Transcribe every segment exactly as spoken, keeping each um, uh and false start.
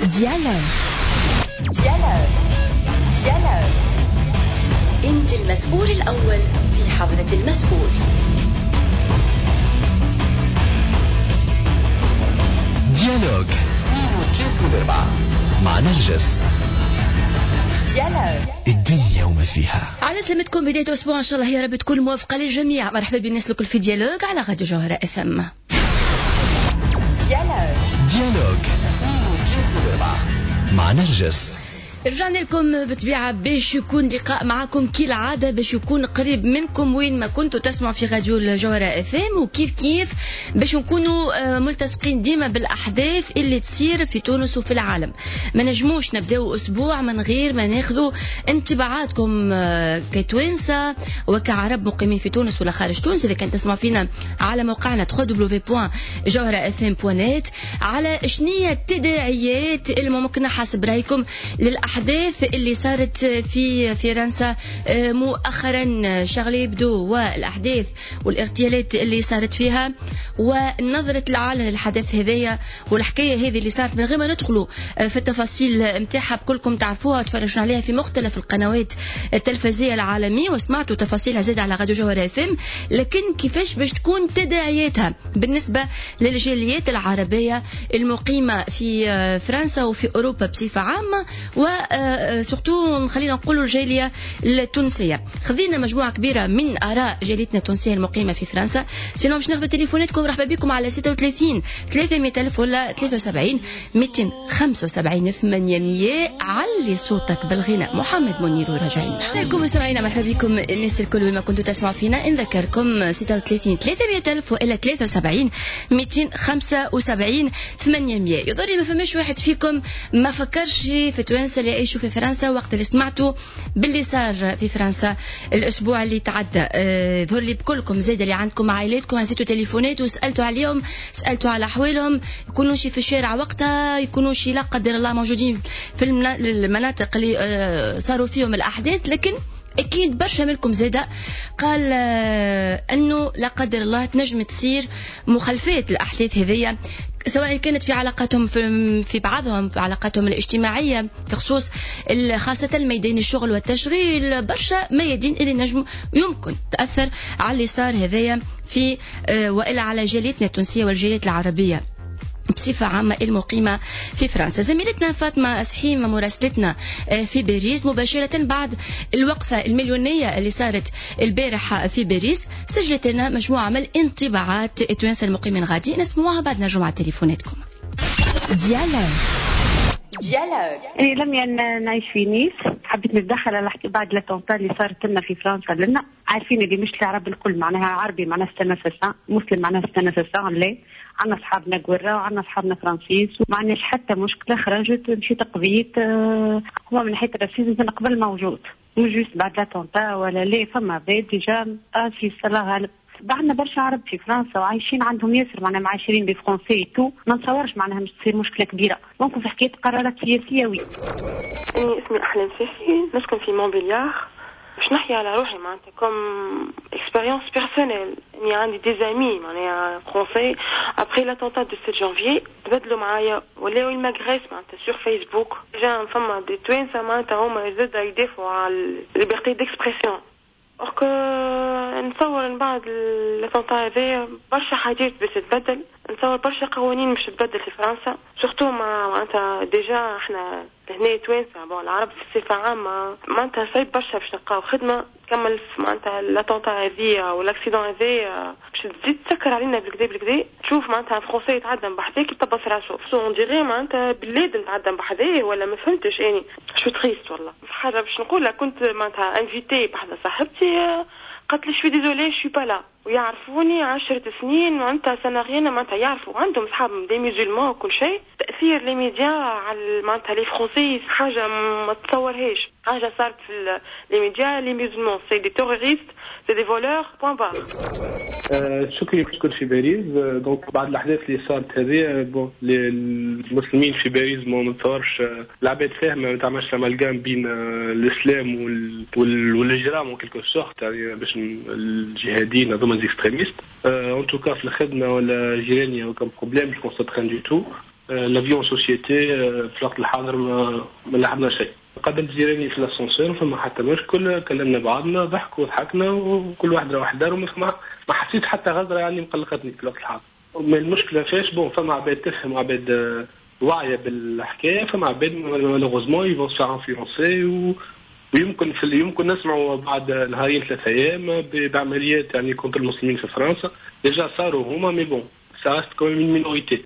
ديالوج ديالوج ديالوج أنت المسؤول الأول في حضرة المسؤول. ديالوج ثلاثة وأربعة مع نرجس. ديالوج الدنيا وما فيها. على سلامتكم، بداية أسبوع إن شاء الله يا رب تكون موافقة للجميع. مرحبا بالناس الكل في ديالوج على راديو جوهرة اف ام. ديالوج ديالوج ثلاثة وأربعة مع نرجس. رجعنا لكم بطبيعة باش يكون لقاء معكم كالعادة، باش يكون قريب منكم وين ما كنتوا تسمعوا في راديو الجوهرة اف ام، وكيف كيف باش نكونوا ملتصقين ديما بالأحداث اللي تصير في تونس وفي العالم. ما نجموش نبداو أسبوع من غير ما ناخذوا انطباعاتكم كتوانسة وكعرب مقيمين في تونس ولا خارج تونس. إذا كان تسمع فينا على موقعنا دبليو دبليو دبليو دوت جوهرة اف ام دوت نت، على شنية التداعيات اللي ممكن حسب رأيكم للأحداث الأحداث اللي صارت في فرنسا مؤخرا، شارلي إبدو والأحداث والاغتيالات اللي صارت فيها، ونظرة العالم للحدث هذايا والحكاية هذه اللي صارت من غير ما ندخلوا في التفاصيل متاعها. بكلكم تعرفوها وتفرجنا عليها في مختلف القنوات التلفزية العالمية وسمعتوا تفاصيلها زاد على راديو جوهرة اف ام. لكن كيفاش باش تكون تداعياتها بالنسبة للجاليات العربية المقيمة في فرنسا وفي أوروبا بصفة عامة، و سورتو خلينا نقولوا الجالية التونسية. خذينا مجموعة كبيرة من آراء جاليتنا التونسية المقيمة في فرنسا. سينو باش ناخذ تليفوناتكم. مرحبا بكم على ستة وثلاثين ثلاثمية ألف ولا ثلاثة وسبعين مئتين وخمسة وسبعين ثمانمية. علي صوتك بالغناء. محمد منير وراجعين لكم مستمعينا. مرحبا بكم الناس الكل وين ما كنتوا تسمعوا فينا. نذكركم ستة وثلاثين ثلاثمية ألف ولا ثلاثة وسبعين مئتين وخمسة وسبعين ثمانمية. يضري ما فماش واحد فيكم ما فكرش في توانسة اللي يعيشوا في فرنسا وقت اللي سمعتوا باللي صار في فرنسا الأسبوع اللي تعدى. ظهر لي بكلكم زاد اللي عندكم عائلاتكم هزيتوا تليفونات وسألتوا عليهم، سألتوا على أحوالهم، يكونوا شي في الشارع وقتها، يكونوا شي لا قدر الله موجودين في المناطق اللي صاروا فيهم الأحداث. لكن أكيد برشا منكم زادة قال أنه لا قدر الله تنجم تصير مخالفات الأحداث هذية، سواء كانت في علاقاتهم في, في بعضهم في علاقاتهم الاجتماعية بخصوص خاصة الميدان الشغل والتشغيل. برشا ميادين اللي نجم يمكن تأثر على اللي صار هذايا في وإلا على جاليتنا التونسية والجاليات العربية بصفة عامة المقيمة في فرنسا. زميلتنا فاطمة سحيم مراسلتنا في باريس مباشرة بعد الوقفة المليونية اللي صارت البارحة في باريس سجلت لنا مجموعة من الانطباعات التوانسة المقيمين. غادي نسمعوها بعد نرجع على تليفوناتكم. ديالوج ديالوج إيه لم نعيش في نيس. حبيت نتدخل على حكي بعد لاتونتا اللي صارت لنا في فرنسا. لنا عارفين اللي مش العرب الكل معناها عربي معناها استنفسا، مسلم معناها استنفسا. لا عنا أصحابنا قورة وعنا أصحابنا فرنسيس وما عناش حتى مشكلة. خرجت مشيت قضيت آه هو من ناحية الرسيزم من قبل موجود، مش جوست بعد لاتونتا ولا ليه. فما بيت ديجا في صلاة غالب. بعدنا برشا عرب في فرنسا وعايشين عندهم ياسر معناها معاشرين بالفرنسي تو. ما نتصورش معناها مش تصير مشكلة كبيرة. ممكن في حكاية قرارات سياسية. وي أنا اسمي أحلام سيسي، نسكن في مونبليار. باش نحكي على روحي معناتها كوم اكسبيريونس بيرسونيل. اني عندي دي زامي معناها فرونسي ابري لاتونتا دو سبعة جانفي تبدلوا معايا ولاو المغرس معناتها سور فيسبوك. جا فما دي توانسه معناتها هما زاد يدافعوا على الليبرتي ديكسبرسيون. أوك نتصور من بعد لاتونتا هذا برشا حاجات باش تتبدل. نتصور برشا قوانين مش تتبدل في فرنسا سورتو معناتها ديجا احنا هنا توانسة بون العرب في صفة عامة معناتها صعيب برشا باش نلقاو خدمة تكمل معناتها لاتونتا هذه والاكسيدون هذا باش تزيد تسكر علينا بالكدا بالكدا. تشوف معناتها فرنسي يتعدم بحذاك يطبس راسه سو اون ديغي معناتها بلاد نتعدم بحذاك ولا ما فهمتش. اني شو تخيست والله حاجة باش نقولها. كنت معناتها انفيتي بحذا صاحبتي قالت لي شوي ديزولي شو با لا ويعرفوني عشرة سنين معناتها سنغينا معناتها يعرفوا عندهم اصحابهم دي ميزولمان وكل شيء. تاثير لي ميديا على معناتها لي فرونسي حاجه ما تتصورهاش. حاجه صارت في لي ميديا لي ميزولمان سي دي توريست سي دي فولور بوين بار. شكرا كنت في باريس. دونك بعد الاحداث اللي صارت هذه بون المسلمين في باريس ما نتصورش العباد فاهمه ما تعملش امالغام بين الاسلام والهجرام و كيلكو سورت يعني باش الجهاديين هذوما زي اكستريميست. ان توكا في الخدمه ولا جيراني او كم بروبليم جو كونسا ترين دو تو. لافيون سوسيتي في الوقت الحاضر ما ما لعبنا شيء. قدمت جيراني في الاسانسير فما حتى مشكل، كلمنا بعضنا ضحكوا وضحكنا وكل واحد راح داره، ما ما حسيت حتى غزره يعني مقلقتني في الوقت الحاضر. من المشكله فاش بون فما عباد تفهم عباد واعيه بالحكايه، فما عباد مالوغوزمون يفون انفلونسي ويمكن في يمكن نسمعوا بعد نهارين ثلاثة ايام بعمليات يعني كونتر المسلمين في فرنسا ديجا صاروا هما مي بون ساست كوم من مينوريتي.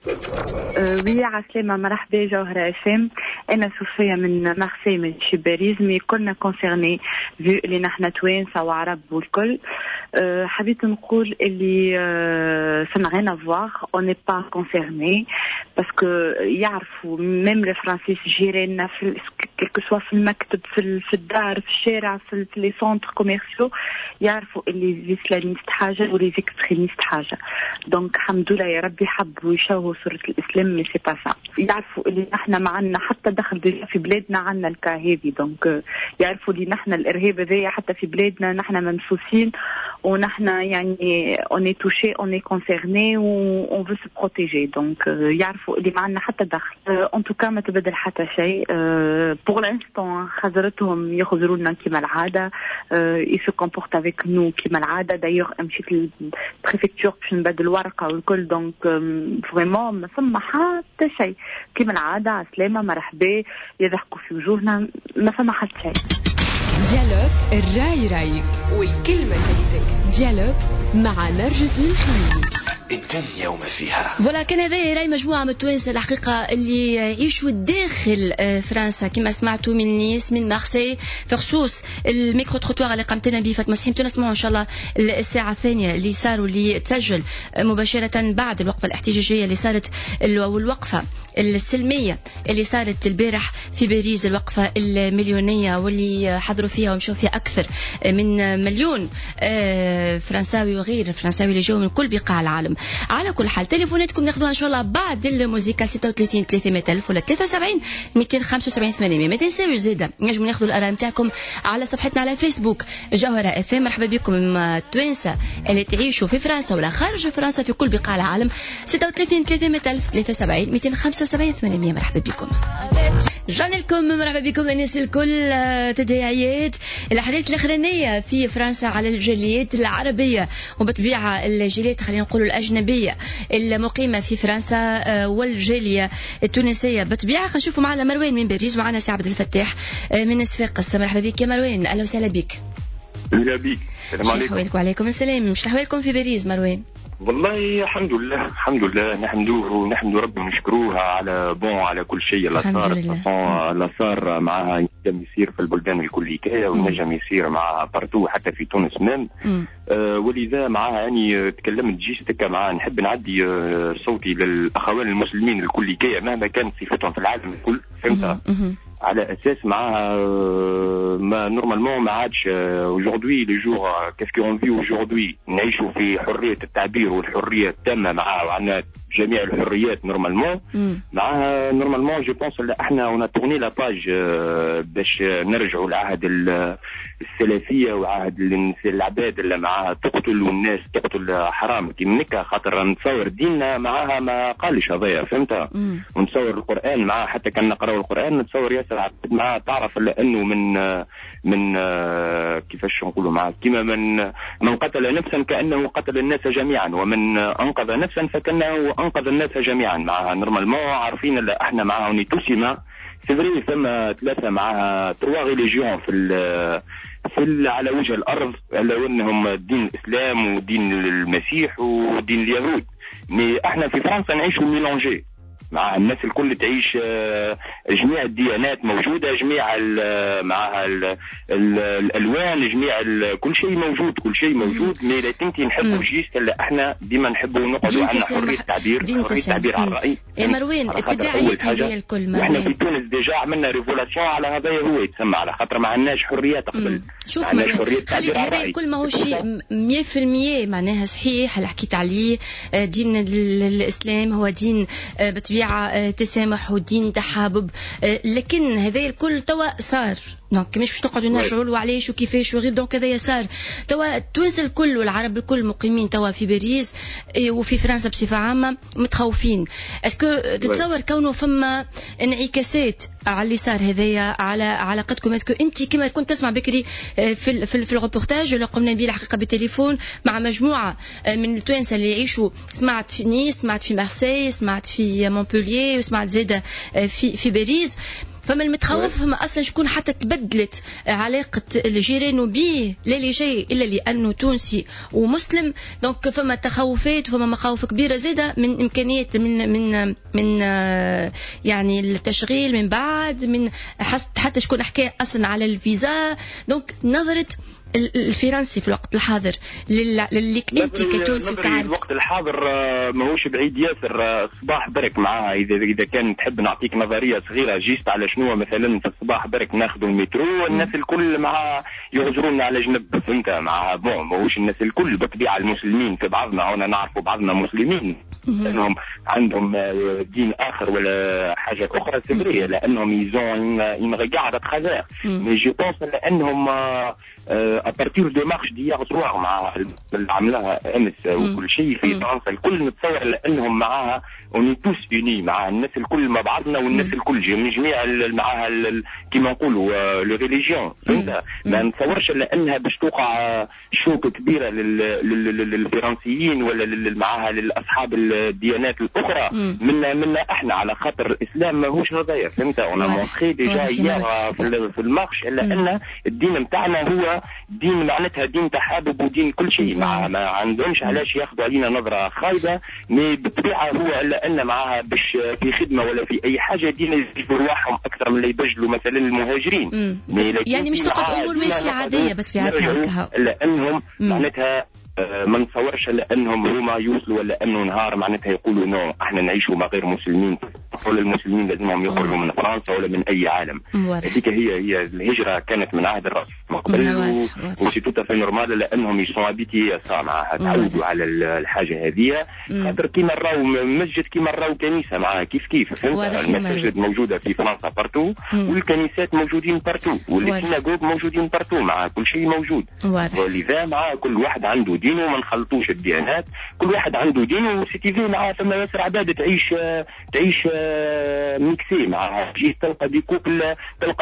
وي عسلامة مرحبا جوهرة افام. انا صوفيا من مارسي من شي باريس، مي كلنا كونسيرني فيو اللي نحنا توانسة وعرب والكل. أه حبيت نقول اللي أه ça n'a rien à voir, on n'est pas concerné parce que يعرفوا ميم لي فرانسيس جيراننا في كيلكو سوا في المكتب في في الدار في الشارع في لي سونتر كوميرسيو، يعرفوا اللي الاسلاميست حاجه ولي زيكستريميست حاجه. دونك الحمد لله يا ربي حبوا يشوهوا صوره الاسلام، مي سي با سا. يعرفوا اللي نحنا معنا حتى دخل في بلادنا عنا الكاهيبي، دونك يعرفوا اللي نحنا الارهاب هذايا حتى في بلادنا نحنا منفوسين ونحن يعني on est touché, on est concerné, on veut se protéger. Donc يعرفوا اللي معنا حتى دخل. En tout cas ما تبدل حتى شيء. Pour l'instant خزرتهم يخزرونا كما العادة. Ils se comportent avec nous كما العادة. D'ailleurs مشيت للبريفكتور باش نبدل الورقة والكل. Donc vraiment ما فما حتى شيء كما العادة. عسلامة مرحبا يضحكوا في وجوهنا، ما فما حتى شيء. ديالوج الراي رايك والكلمة تليتك. ديالوج مع نرجس المخيلي. الدنيا وما فيها. فوالا كان هذا راي مجموعة من التوانسة الحقيقة اللي يعيشوا داخل فرنسا كما سمعتوا من نيس من مارسي في خصوص الميكرو تروتوار اللي قامت لنا به فاطمة سحيم. نسمعوا إن شاء الله الساعة الثانية اللي صاروا اللي تسجل مباشرة بعد الوقفة الاحتجاجية اللي صارت والوقفة السلمية اللي صارت البارح في باريس، الوقفة المليونية واللي حضروا فيها ومشوا فيها أكثر من مليون فرنساوي وغير فرنساوي اللي جاوا من كل بقاع العالم. على كل حال تليفوناتكم ناخذوها إن شاء الله بعد الموسيقى ستة وثلاثين ثلاثمائة ألف ولا ثلاثة وسبعين مئتين وخمسة وسبعين ثمانمائة. ما تنساوش زيادة نجموا ناخذوا الآراء نتاعكم على صفحتنا على فيسبوك جوهرة اف ام. مرحبا بكم التوانسة اللي تعيشوا في فرنسا ولا خارج فرنسا في كل بقاع العالم. ستة وثلاثين ثلاثمائة ألف ثلاثة وسبعين مئتين وخمسة وسبعين ثمانمائة. مرحبا بكم جان لكم. مرحبا بكم الناس الكل. تداعيات الأحداث الأخرانية في فرنسا على الجاليات العربية وبطبيعة الجاليات خلينا نقولوا الأجنبية المقيمة في فرنسا والجالية التونسية بطبيعة. خلينا نشوفوا معنا مروان من باريس ومعنا سي عبد الفتاح من صفاقس. مرحبا بك يا مروان. أهلا وسهلا بك. أهلا بك. السلام عليكم. وعليكم السلام. مش أحوالكم في باريس مروان؟ والله الحمد لله الحمد لله نحمدوه نحمد ربي ونشكروها على بون على كل شيء اللي صار. اللي صار معها ينجم يصير في البلدان الكلية ونجم يصير مع بارتو حتى في تونس مام. آه ولذا معها يعني تكلمت جيستك معها نحب نعدي آه صوتي للأخوان المسلمين الكلية مهما كانت صفتهم في العالم الكل. فهمتها؟ على اساس معها ما نورمالمون ما عادش aujourd'hui les jours qu'est-ce qu'on vit aujourd'hui نعيشوا في حريه التعبير والحريه التامه معها وعندنا جميع الحريات نورمالمون معها نورمالمون جو بونس احنا اون تورني لا باج باش نرجعوا لعهد السلفيه وعهد العباد اللي معها تقتل والناس تقتل حرام كيما هكا خاطر نتصور ديننا معها ما قالش هذايا. فهمتها؟ ونتصور القران معها حتى كان نقراو القران نتصور ياسر عبد معها تعرف انه من من كيفاش نقولوا معها كيما من من قتل نفسا كانه قتل الناس جميعا ومن انقذ نفسا فكانه انقذ الناس جميعا. معها نورمالمون عارفين اللي احنا معها ونيتوسيما سيفري ثم ثلاثه معها تروا ريليجيون في في على وجه الارض الا انهم دين الاسلام ودين المسيح ودين اليهود. مي احنا في فرنسا نعيشوا ميلونجي مع الناس الكل تعيش جميع الديانات موجودة جميع معها الألوان جميع كل شيء موجود كل شيء موجود. مي لا تنتي نحبوا جيست اللي احنا ديما نحبوا نقعدوا عندنا حرية التعبير حرية التعبير على الرأي. يا مروان التداعيات هي الكل مروان. احنا في تونس ديجا عملنا ريفولاسيون على هذا هو يتسمى على خاطر ما عندناش حريات قبل. شوف خلي هذا الكل ما هو شيء مية في المية معناها صحيح اللي حكيت عليه. دين الإسلام هو دين بطبيعة تسامح ودين تحابب، لكن هذا الكل توا صار دونك مش باش نقعدوا نرجعوا له علاش وكيفاش وغير. دونك هذا يسار توا التوانسه الكل والعرب الكل مقيمين توا في باريس وفي فرنسا بصفه عامه متخوفين. اسكو تتصور كونه فما انعكاسات على اللي صار هذايا على علاقتكم؟ اسكو انت كما كنت تسمع بكري في في, في الروبورتاج اللي قمنا به الحقيقه بالتليفون مع مجموعه من التوانسه اللي يعيشوا، سمعت في نيس، سمعت في مارسي، سمعت في مونبولييه، وسمعت زاده في في باريس، فما المتخوف فما اصلا شكون حتى تبدلت علاقه الجيران به لا لي شيء الا لانه تونسي ومسلم. دونك فما تخوفات وفما مخاوف كبيره زاده من امكانيات من من من يعني التشغيل من بعد، من حتى شكون حكى اصلا على الفيزا. دونك نظره الفرنسي في الوقت الحاضر للي انت كتونسي وكعرب الوقت الحاضر ماهوش بعيد ياسر. صباح برك معاها اذا اذا كان تحب نعطيك نظريه صغيره جيست على شنو مثلا في الصباح برك ناخذوا المترو الناس الكل مع يغزرونا على جنب، فهمت؟ مع بون ماهوش الناس الكل بطبيعه المسلمين في بعضنا، هنا نعرفوا بعضنا مسلمين لانهم عندهم دين اخر ولا حاجه اخرى سبريه لانهم يزون ان ريغارد ترافير مي جو بونس لانهم ابارتير دو مارش ديار سوار مع اللي عملها امس وكل شيء في فرنسا الكل نتصور لانهم معاها اوني توس يوني مع الناس الكل مع بعضنا والناس الكل من جميع معاها كيما نقولوا لو ريليجيون، فهمت؟ ما نتصورش لانها باش توقع شوك كبيره للفرنسيين ولا معاها للاصحاب الديانات الاخرى منا منا احنا، على خاطر الاسلام ماهوش هذايا، فهمت؟ انا مونخي ديجا في المارش لان الدين نتاعنا هو دين معناتها دين تحابب ودين كل شيء، ما, ما عندهمش علاش ياخذوا علينا نظره خايبه، مي بالطبيعه هو لان معاها باش في خدمه ولا في اي حاجه دين يجبروا رواحهم اكثر من اللي يبجلوا مثلا المهاجرين. يعني مش تقعد امور ماشيه عاديه بطبيعتها لانهم معناتها ما نتصورش لانهم هما يوصلوا لانه نهار معناتها يقولوا نو احنا نعيشوا مع غير مسلمين، كل المسلمين لازمهم يخرجوا من فرنسا ولا من اي عالم. هذيك هي هي الهجره كانت من عهد الرسول من قبل وسي توتا في نورمال لانهم يسون ابيتي معها تعودوا على الحاجه هذه، خاطر كيما راهو مسجد كيما راهو كنيسه معها كيف كيف، فهمت؟ المساجد موجوده في فرنسا بارتو والكنيسات موجودين بارتو والسيناغوغ موجودين بارتو، مع كل شيء موجود. ولذا مع كل واحد عنده دينه وما نخلطوش الديانات، كل واحد عنده دينه وسيتيفي مع ثم ياسر عباد تعيش تعيش ميكسي مع تجي تلقى دي كوبل، تلقى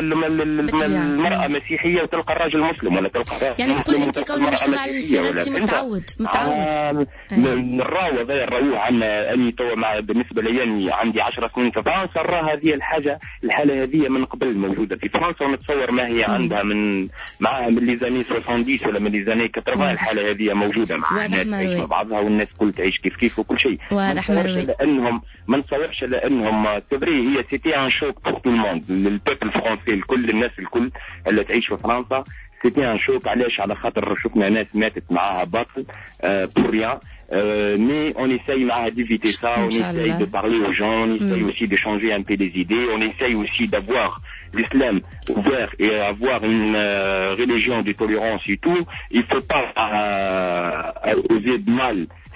المرأة مسيحية وتلقى الراجل مسلم ولا تلقى يعني تقول انت كون المجتمع الفرنسي متعود متعود نراو هذا نراوه عنا اني توا مع بالنسبة لي عندي عشر سنين في فرنسا، نرى هذه الحاجة الحالة هذه من قبل موجودة في فرنسا، ونتصور ما هي عندها من معها من لي زاني سبعين ولا من لي زاني ثمانين الحالة هذه موجودة مع الناس تعيش مع بعضها والناس كل تعيش كيف كيف وكل شيء. واضح مروي لانهم ما نتصورش لانهم تبري هي سيتي ان شوك بور تو الموند للبيبل فرونسي الكل الناس الكل اللي تعيش في فرنسا، سيتي ان شوك علاش؟ على خاطر شفنا ناس ماتت معاها باطل بور ريان. Euh, mais on essaye d'éviter ça, on essaye de parler aux gens, on essaye mm. aussi de changer un peu des idées, on essaye aussi d'avoir l'islam ouvert et avoir une euh, religion de tolérance et tout. Il faut pas euh, oser de mal.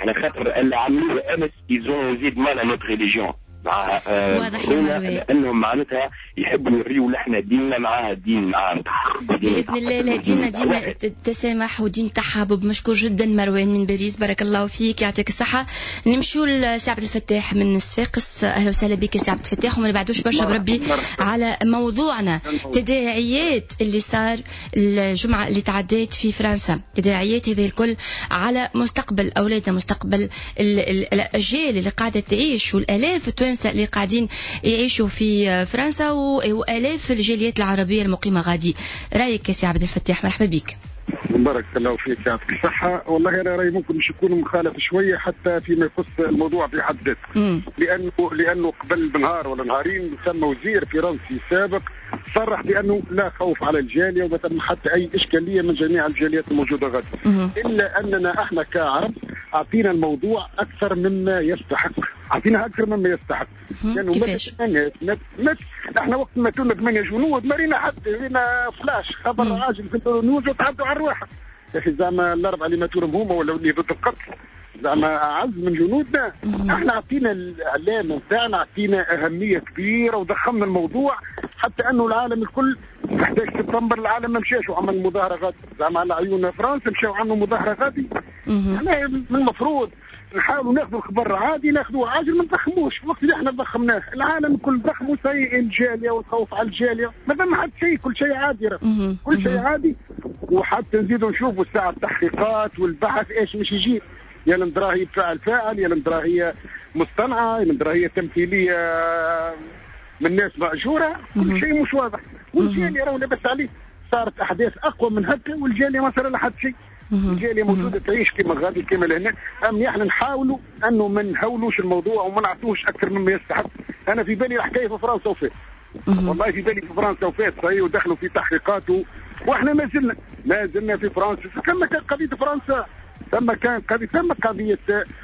Ils ont osé de mal à notre religion. واضح يا مروي لانهم معناتها يحبوا يوريوا لحنا ديننا معاها دين معاها باذن الله. لا ديننا دين التسامح ودين تحابب. مشكور جدا مروان من باريس، بارك الله فيك يعطيك الصحه. نمشوا لسي عبد الفتاح من صفاقس. اهلا وسهلا بك سي عبد الفتاح، وما نبعدوش برشا بربي على موضوعنا تداعيات اللي صار الجمعه اللي تعديت في فرنسا، تداعيات هذه الكل على مستقبل اولادنا، مستقبل الاجيال اللي قاعده تعيش والالاف اللي قاعدين يعيشوا في فرنسا وآلاف الجاليات العربية المقيمة غادي. رأيك يا سي عبد الفتاح؟ مرحبا بك. بارك الله فيك يعطيك الصحة. والله أنا رأيي ممكن مش يكون مخالف شوية حتى فيما يخص الموضوع في حد ذاته، لأنه لأنه قبل بنهار ولا نهارين ثم وزير فرنسي سابق صرح بأنه لا خوف على الجالية وما تم حتى أي إشكالية من جميع الجاليات الموجودة غادي، إلا أننا إحنا كعرب أعطينا الموضوع أكثر مما يستحق، أعطينا أكثر مما يستحق. لأنه يعني مت إحنا وقت ما كنا ثمانية جنود مرينا حتى لنا فلاش خبر عاجل في النيوز وتعدوا على الرواحة. يا أخي زعما الأربعة اللي ماتوا هم ولا اللي ضد القتل زعما أعز من جنودنا. إحنا أعطينا الإعلام نتاعنا أعطينا أهمية كبيرة وضخمنا الموضوع حتى أنه العالم الكل أحد عشر سبتمبر العالم ما مشاش وعمل مظاهرة غادي زعما على عيون فرنسا مشاو عملوا مظاهرة غادي. احنا من المفروض نحاولوا ناخذوا الخبر عادي ناخذوه عاجل ما نضخموش وقت اللي احنا ضخمناه العالم كل ضخموا سيء الجاليه والخوف على الجاليه ما ثم حد شيء كل شيء عادي كل شيء عادي. وحتى نزيدوا نشوفوا الساعه التحقيقات والبحث ايش مش يجي يا الندراهي فاعل فاعل يا الندراهي مصطنعه يا الندراهي تمثيليه من ناس مأجوره كل شيء مش واضح والجاليه راهو لاباس عليه صارت احداث اقوى من هكا والجاليه ما صار لها حد شيء. الجاليه موجوده تعيش كما غادي كما لهنا. أم احنا نحاولوا انه ما نهولوش الموضوع وما نعطوش اكثر مما يستحق. انا في بالي الحكايه في فرنسا وفات والله في بالي في فرنسا وفات صحيح ودخلوا في تحقيقات واحنا ما زلنا ما زلنا في فرنسا. كما كان قضيه فرنسا ثم كان قضيه ثم قضيه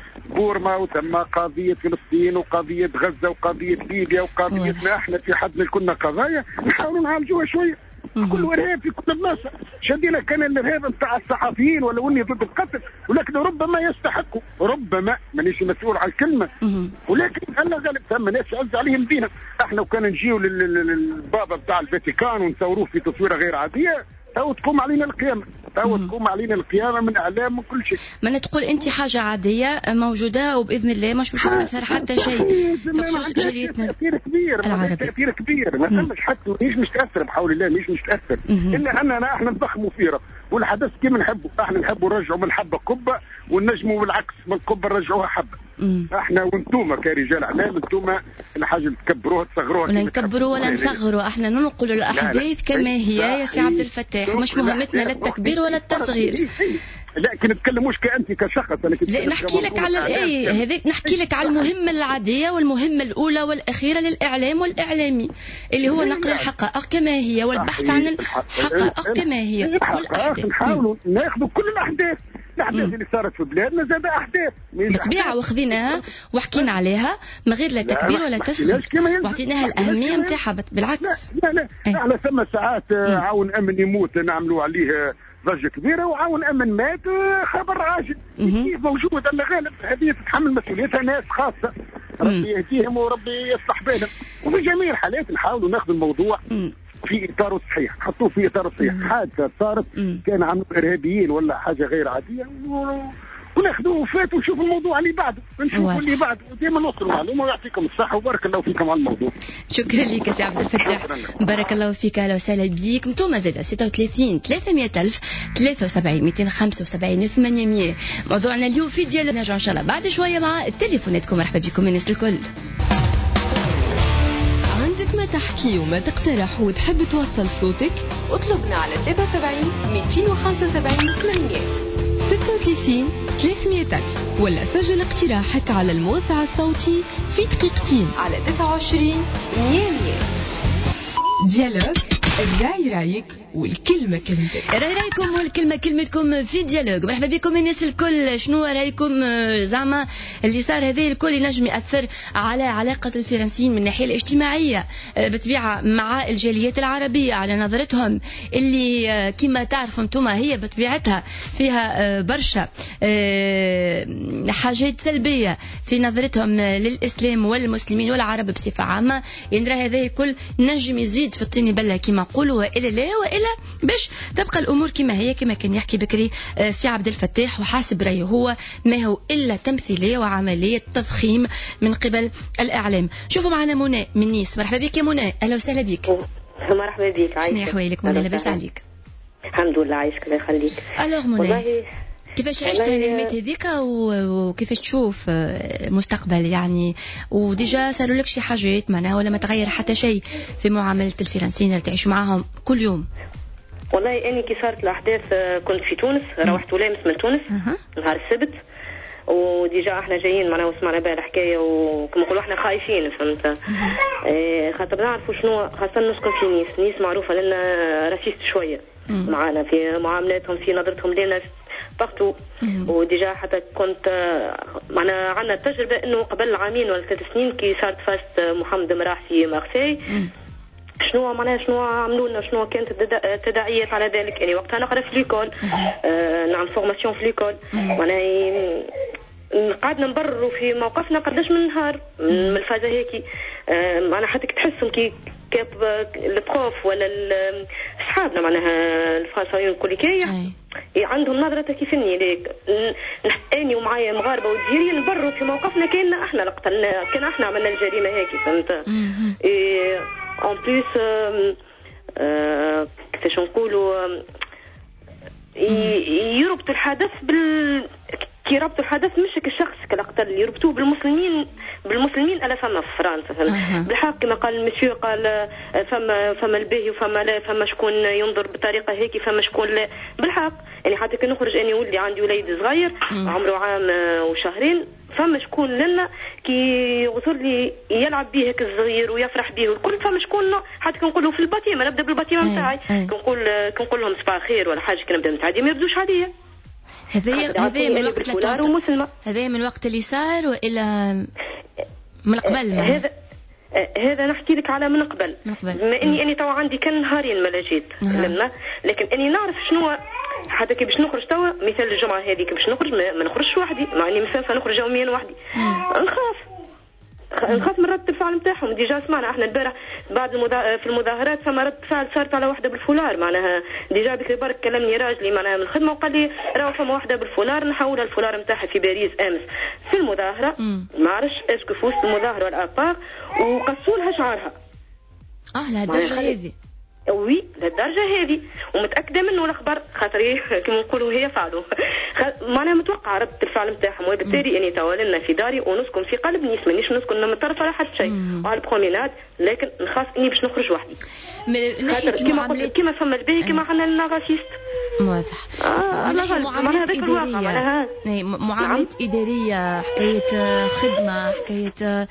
بورما وثم قضيه فلسطين وقضيه غزه وقضيه ليبيا وقضيتنا احنا في حدنا كنا قضايا نحاولوا نعالجوها شويه. كل ارهاب في كل الناس شدينا كان الارهاب نتاع الصحفيين ولا ولي ضد القتل ولكن ربما يستحقوا ربما مانيش مسؤول على الكلمه ولكن الله غالب ثم ناس يعز عليهم دينا. احنا وكان نجيو للبابا بتاع الفاتيكان ونصوروه في تصويره غير عاديه تو تقوم علينا القيامه تو تقوم علينا القيامه من اعلام وكل شيء. ما تقول انت حاجه عاديه موجوده وباذن الله مش باش تاثر حتى شيء في خصوص جاليتنا. تاثير كبير العربي تاثير كبير ما ثمش حتى مش مش تاثر بحول الله مش مش تاثر الا اننا احنا نضخموا فيها والحدث كيما نحبوا احنا نحبوا نرجعوا من الحبه قبه ونجموا بالعكس من القبه نرجعوها حبه. احنا وانتوما كرجال اعلام انتوما الحاجه اللي تكبروها تصغروها ولا نكبروا ولا نصغروا احنا ننقلوا الاحداث كما هي يا سي عبد الفتاح مش مهمتنا لا التكبير ولا التصغير. لا كي نتكلموش كأنت كشخص انا لا نحكي لك على الايه هذيك نحكي لك على المهمه العاديه والمهمه الاولى والاخيره للاعلام والاعلامي اللي هو نقل الحقائق كما هي والبحث عن الحقائق كما هي والاحداث نحاولوا ناخذوا كل الاحداث الاحداث اللي صارت في بلادنا زاد احداث بالطبيعه واخذينها وحكينا عليها من غير لا تكبير ولا تصغير واعطيناها الاهميه نتاعها بالعكس. لا لا احنا ثم ساعات عاون امن يموت نعملوا عليه ضجه كبيره وعاون امن مات خبر عاجل كيف موجود الله غالب هذه تتحمل مسؤوليتها ناس خاصه ربي يهديهم وربي يصلح بالهم. وفي جميع الحالات نحاولوا ناخذ الموضوع في اطاره الصحيح نحطوه في اطاره الصحيح. حادثه صارت كان عملوا ارهابيين ولا حاجه غير عاديه وناخذوه فات ونشوف الموضوع اللي بعده نشوف اللي بعده وديما نوصل معلومه ويعطيكم الصحه وبارك الله فيكم على الموضوع. شكرا لك سي عبد الفتاح بارك الله فيك. اهلا وسهلا بيك. نتوما زاد ستة وثلاثين ثلاثمائة ألف ثلاثة وسبعين مئتين وخمسة وسبعين ثمانمائة موضوعنا اليوم في ديالوج. نرجع ان شاء الله بعد شويه مع تليفوناتكم. مرحبا بكم الناس الكل. عندك ما تحكي وما تقترح وتحب توصل صوتك اطلبنا على ثلاثة وسبعين مئتين وخمسة وسبعين ثمانمائة ستة وثلاثين ثلاثمائة ألف ولا سجل اقتراحك على الموسع الصوتي في دقيقتين على تسعة وعشرين مئة مئة. ديالوج الراي رايك والكلمة كلمتك. راي رايكم والكلمة كلمتكم في ديالوج. مرحبا بكم الناس الكل. شنو رايكم زعما اللي صار هذا الكل ينجم يأثر على علاقة الفرنسيين من الناحية الاجتماعية بطبيعة مع الجاليات العربية على نظرتهم اللي كما تعرفوا انتما هي بطبيعتها فيها برشا حاجات سلبية في نظرتهم للإسلام والمسلمين والعرب بصفة عامة. ينرى هذا الكل نجم يزيد في الطين بلة كما قولوا وإلا لا وإلا باش تبقى الأمور كما هي كما كان يحكي بكري سي عبد الفتاح وحاسب رأيه هو ما هو إلا تمثيلية وعملية تضخيم من قبل الإعلام. شوفوا معنا منى من نيس. مرحبا بك يا منى. أهلا وسهلا بك. مرحبا بك. عايشة شنو أحوالك منى؟ لاباس عليك؟ الحمد لله عايشك الله يخليك. ألوغ منى كيفاش عشت الأيامات هذيك وكيفاش تشوف المستقبل يعني وديجا سألوا لك شي حاجات معناها ولا ما تغير حتى شيء في معاملة الفرنسيين اللي تعيش معاهم كل يوم؟ والله اني كي صارت الاحداث كنت في تونس روحت ولامس من تونس نهار السبت وديجا احنا جايين معنا وسمعنا بها الحكايه وكما نقولوا احنا خايفين فهمت اه خاطر نعرفوا شنو خاصه نسكن في نيس. نيس معروفه لنا راسيست شويه معانا في معاملاتهم في نظرتهم لنا بارتو وديجا حتى كنت معنا عندنا تجربه انه قبل عامين ولا ثلاث سنين كي صارت فاست محمد مراح في مارسي شنو معناها شنو عملوا لنا شنو كانت التداعيات على ذلك. يعني وقتها نقرا في ليكول آه نعمل فورماسيون في ليكول معناها قعدنا نبرروا في موقفنا قداش من نهار من الفازه هيك آه انا حتى تحسهم كي كاب البروف ولا اصحابنا معناها الفرنساويين كليكيه عندهم نظره كيفني ليك اني ومعايا مغاربه وجزائريين نبروا في موقفنا كأننا احنا اللي قتلنا، كان احنا عملنا الجريمه هيك فهمت. اي اون بليس كيفاش نقولوا يربطوا الحدث بال كي ربطوا الحدث مش كالشخص كالقتل، يربطوه بالمسلمين بالمسلمين الا فما في فرنسا فهم. بالحق كما قال المسيو قال فما فما الباهي وفما لا، فما شكون ينظر بطريقه هيك فما شكون لا. بالحق يعني حتى كي نخرج اني ولدي عندي وليد صغير عمره عام وشهرين، فما شكون لنا كي يغثر لي يلعب به هيك الصغير ويفرح به والكل، فما شكون حتى كنقول له في الباتيمه نبدا بالباتيمه نتاعي كنقول كنقول لهم صباح خير ولا حاجه كي نبدا نتعدي ما يردوش عليا. هذايا هذايا من وقت هذايا من وقت اللي صار والا من قبل؟ هذا هذا نحكي لك على من قبل، بما اني اني توا عندي كان نهارين ما جيت لما، لكن اني نعرف شنو حتى كي باش نخرج توا مثال الجمعه هذه كي باش نخرج ما نخرجش وحدي، مع اني مسافه نخرج يوميا وحدي نخاف نخاف من رد الفعل نتاعهم. ديجا سمعنا احنا البارح بعد المدا... في المظاهرات فما رد فعل صارت على واحدة بالفولار، معناها ديجا بكري برك كلمني راجلي معناها من الخدمة وقال لي راهو فما واحدة بالفولار نحولها الفولار نتاعها في باريس امس في المظاهرة، ما عرفش اسكو في وسط المظاهرة والابار وقصوا لها شعرها. اه لهالدرجة هذه؟ وي للدرجة هذه، ومتأكدة منه الأخبار خاطري كما نقولوا هي فعلوا معناها متوقع رد الفعل نتاعهم، وبالتالي اني توالنا في داري ونسكن في قلب نيس مانيش نسكن من طرف ولا حتى شيء وعلى البروميناد، لكن نخاف اني باش نخرج وحدي خاطر كما قلت كما فما الباهي كما عندنا النغاشيست. واضح. آه من معاملات إدارية، معاملات إدارية، حكاية خدمة، حكاية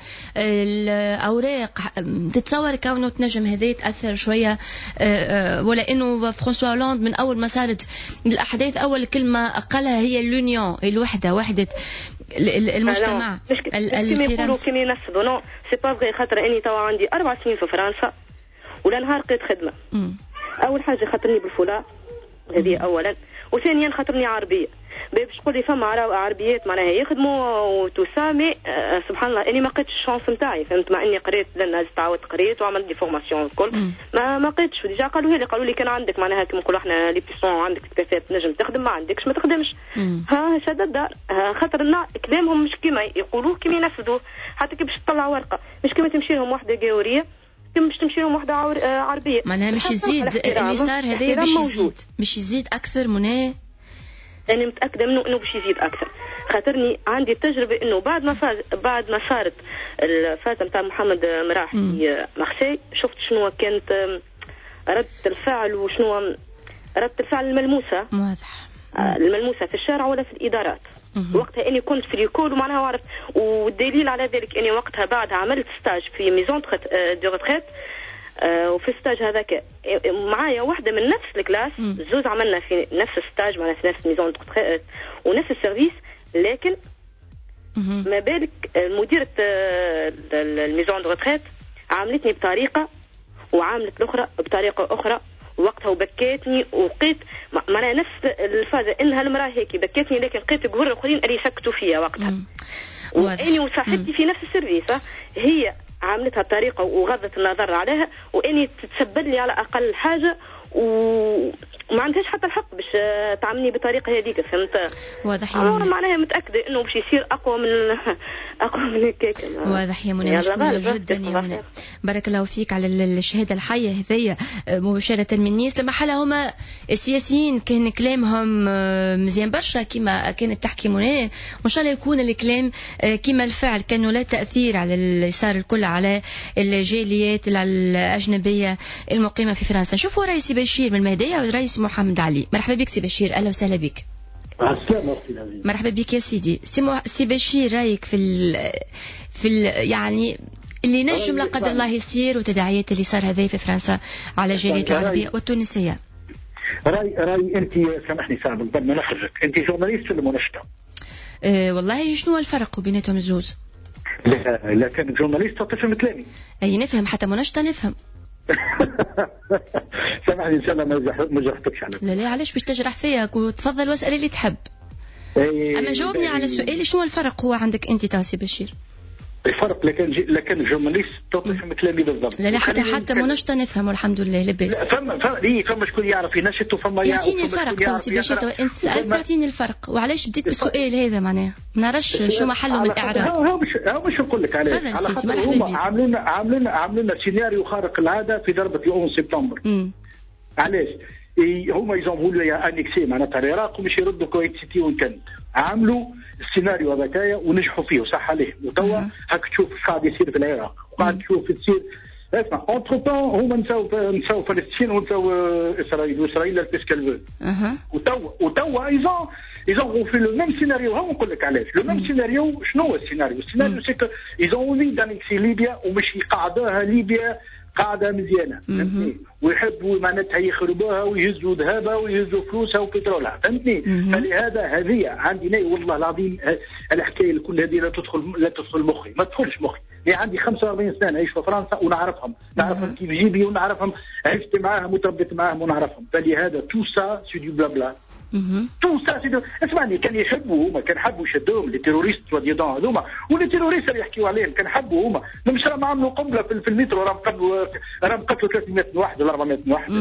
الأوراق، تتصور كونه تنجم هذا تأثر شوية، ولا إنه فرانسوا هولاند من أول ما صارت الأحداث أول كلمة قالها هي اليونيون، الوحدة، وحدة المجتمع الفرنسي. كما ينفذوا نو سي با فغي، خاطر إني توا عندي أربع سنين في فرنسا ولا نهار لقيت خدمة. م. أول حاجة خاطرني بالفولار هذه أولا، وثانيا خاطرني عربية باش تقول لي فما عربيات معناها يخدموا وتسامي أه سبحان الله اني ما لقيتش الشانس نتاعي فهمت، مع اني قريت لان تعاودت قريت وعملت دي فورماسيون الكل ما ما لقيتش. ديجا قالوا لي قالوا لي كان عندك معناها كما نقولوا احنا لي بيسون عندك كفاءات نجم تخدم، ما عندكش ما تخدمش. ها شد الدار خاطر كلامهم مش كما يقولوه كما ينفذوه، حتى كي باش تطلع ورقه مش كما تمشي لهم واحده جاوريه كم باش تمشي لهم واحده عربيه معناها مش يزيد اللي صار هذا باش يزيد مش يزيد اكثر مناه. انا متاكده منه انه باش يزيد اكثر، خاطرني عندي تجربه انه بعد ما فاز بعد ما صارت الفاتة نتاع محمد مراح في مارسي شفت شنو كانت رد الفعل وشنو رد الفعل الملموسه واضح الملموسه في الشارع ولا في الادارات. وقتها اني كنت في ريكول ومعناها عرفت، والدليل على ذلك اني وقتها بعدها عملت ستاج في ميزون دو ريتريت، وفي الستاج هذاك معايا واحده من نفس الكلاس زوز عملنا في نفس الستاج معنا في نفس ميزون دو ريتريت ونفس السيرفيس، لكن ما بالك مديرة الميزون دو ريتريت عاملتني بطريقه وعاملت الاخرى بطريقه اخرى وقتها وبكيتني وقيت معناها نفس الفازة انها المراه هيك بكيتني، لكن لقيت جوار الاخرين اللي يسكتوا فيها وقتها واني وصاحبتي في نفس السيرفيس هي عاملتها بطريقه وغضت النظر عليها واني تتسبب لي على اقل حاجه وما عندهاش حتى الحق باش تعاملني بالطريقه هذيك فهمت. واضح يا منى معناها متاكده انه باش يصير اقوى من اقوى من هيك. واضح يا منى، مشكورة جدا يا منى، بارك الله فيك على الشهاده الحيه هذيا مباشره من نيس. لما حلا هما السياسيين كان كلامهم مزيان برشا كما كانت تحكي منى، وان شاء الله يكون الكلام كما الفعل كانوا لا تاثير على اللي صار الكل على الجاليات الاجنبيه المقيمه في فرنسا. شوفوا رئيس بشير من المهديه ورئيس محمد علي. مرحبا بك سي بشير، اهلا وسهلا بك. مرحبا بك يا سيدي. سي, مو... سي بشير، رايك في ال... في ال... يعني اللي نجم لا قدر الله يصير وتداعيات اللي صار هذا في فرنسا على الجالية العربية والتونسية؟ راي راي انت سامحني سامح قبل ما نخرجك، انت جورناليست ولا منشطة؟ أه والله شنو الفرق بيناتهم الزوز؟ لا لكن جورناليست تفهم كلامي. اي نفهم، حتى منشطة نفهم. سامحني ان شاء الله ما جرحتكش على لا لا علاش باش تجرح فيا؟ وتفضل واسأل اللي تحب. اما جاوبني على السؤال، شنو الفرق هو عندك انت تاسي بشير؟ الفرق لكن لكن جورناليست تفهم كلامي بالضبط. لا لا حتى حتى منشطه نفهمه الحمد لله لاباس. فما فما اي فما شكون يعرف ينشط وفما يعطيني الفرق تو سي بشير انت سالت تعطيني الفرق وعلاش بديت بالسؤال هذا معناها ما نعرفش شو محله من الاعراب. ها مش ها مش نقول لك علاش على خاطر هما عاملين عاملين عاملين سيناريو خارق العاده في ضربه الأحد سبتمبر. علاش هما يزون فولو انيكسي معناتها العراق ومش يردوا كويت سيتي وكنت عملوا السيناريو هذاكايا ونجحوا فيه وصح عليه وتوا هاك تشوف اش قاعد يصير في العراق وقاعد تشوف تصير اسمع اونتر طون هما نساو نساو فلسطين ونساو اسرائيل واسرائيل البيسكال اها وتوا وتوا ايزون ايزون في لو ميم سيناريو هم نقول لك علاش لو ميم سيناريو شنو هو السيناريو السيناريو سي كو ايزون اوني دانيكسي ليبيا ومش يقعدوها ليبيا قاعده مزيانه فهمتني ويحبوا معناتها يخربوها ويهزوا ذهبها ويهزوا فلوسها وبترولها فهمتني فلهذا هذه عندي ناي والله العظيم الحكايه الكل هذه لا تدخل لا تدخل مخي ما تدخلش مخي يعني عندي خمسة وأربعين سنه نعيش في فرنسا ونعرفهم نعرفهم كيف جيبي ونعرفهم عشت معاهم وتربيت معاهم ونعرفهم فلهذا تو سا سي دو بلا بلا تو سا سي دو اسمعني كان يحبوا هما كان حبوا يشدوهم لي تيروريست وديدون هذوما ولي تيروريست اللي يحكيوا عليهم كان حبوا هما مش راهم عملوا قنبله في المترو راهم قتلوا راهم قتلوا ثلاثمية واحد ولا أربعمية واحد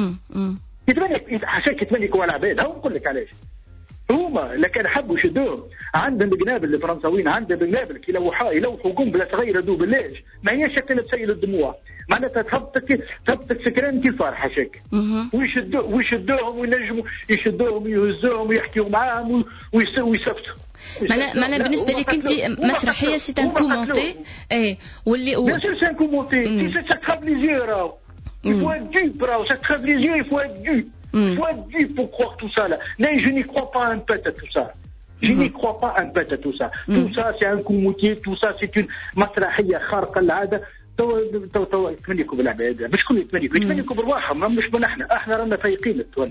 يتمنى حاشاك يتمنى على العباد هاو نقول لك علاش هما لكن حبوا يشدوهم عندهم بقنابل الفرنساويين عندهم بقنابل كي يلوحوا يلوحوا قنبله صغيره دوب الليل ما هي شكل تسيل الدموع معناتها تهبطك تهبطك سكران كي الفار حاشاك ويشدوا ويشدوهم وينجموا يشدوهم ويهزوهم ويحكيوا معاهم ويسفتوا معنا معنا بالنسبه لك انت مسرحيه سي ان كومونتي اي واللي بيان سور سي ان كومونتي سي سا تخاف لي زيو راهو il faut être dupe راهو ça crève les yeux il faut être dupe il faut être dupe pour croire tout ça là mais je n'y crois pas un pet à tout ça je n'y crois pas un pet à tout ça tout ça c'est un coup moutier tout ça c'est une مسرحيه خارقه للعاده تو تو تو يتمنيكوا بالعباد مش كل يتمنيكوا يتمنيكوا برواحهم مش من احنا احنا رانا فايقين التوانسه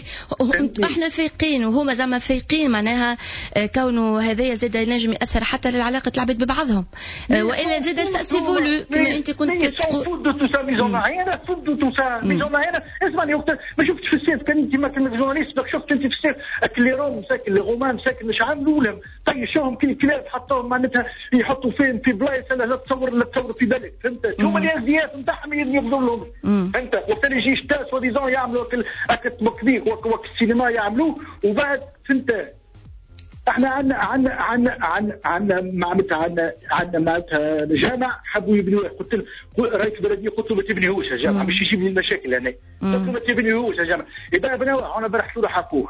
احنا فايقين وهما زعما فايقين معناها كونه هذايا زاد ينجم ياثر حتى للعلاقه العباد ببعضهم والا زاد سيفولو كما انت كنت تقول دو تو سا ميزون عينه دو تو سا ميزون عينه اسمعني وقت ما شفتش في السيف كان انت ما كنت جورناليست شفت انت في السيف اللي روم ساكن اللي رومان ساكن مش عاملوا لهم طيشوهم كل الكلاب حطوهم معناتها يحطوا فين في بلايص لا تصور لا تصور في بالك فهمت هما الازياء نتاعهم يبذلوا لهم فهمت وقت اللي يجي شتا سوا ديزون يعملوا اكل كبير وقت السينما يعملوه وبعد فهمت احنا عندنا عندنا عندنا عندنا عندنا معناتها عندنا عندنا معناتها جامع حبوا يبنوه قلت له رئيس البلديه قلت له ما تبنيهوش يا جامع مش يجيب لي المشاكل هنا قلت له ما تبنيهوش يا جامع يبقى بنوه انا برحت له حكوه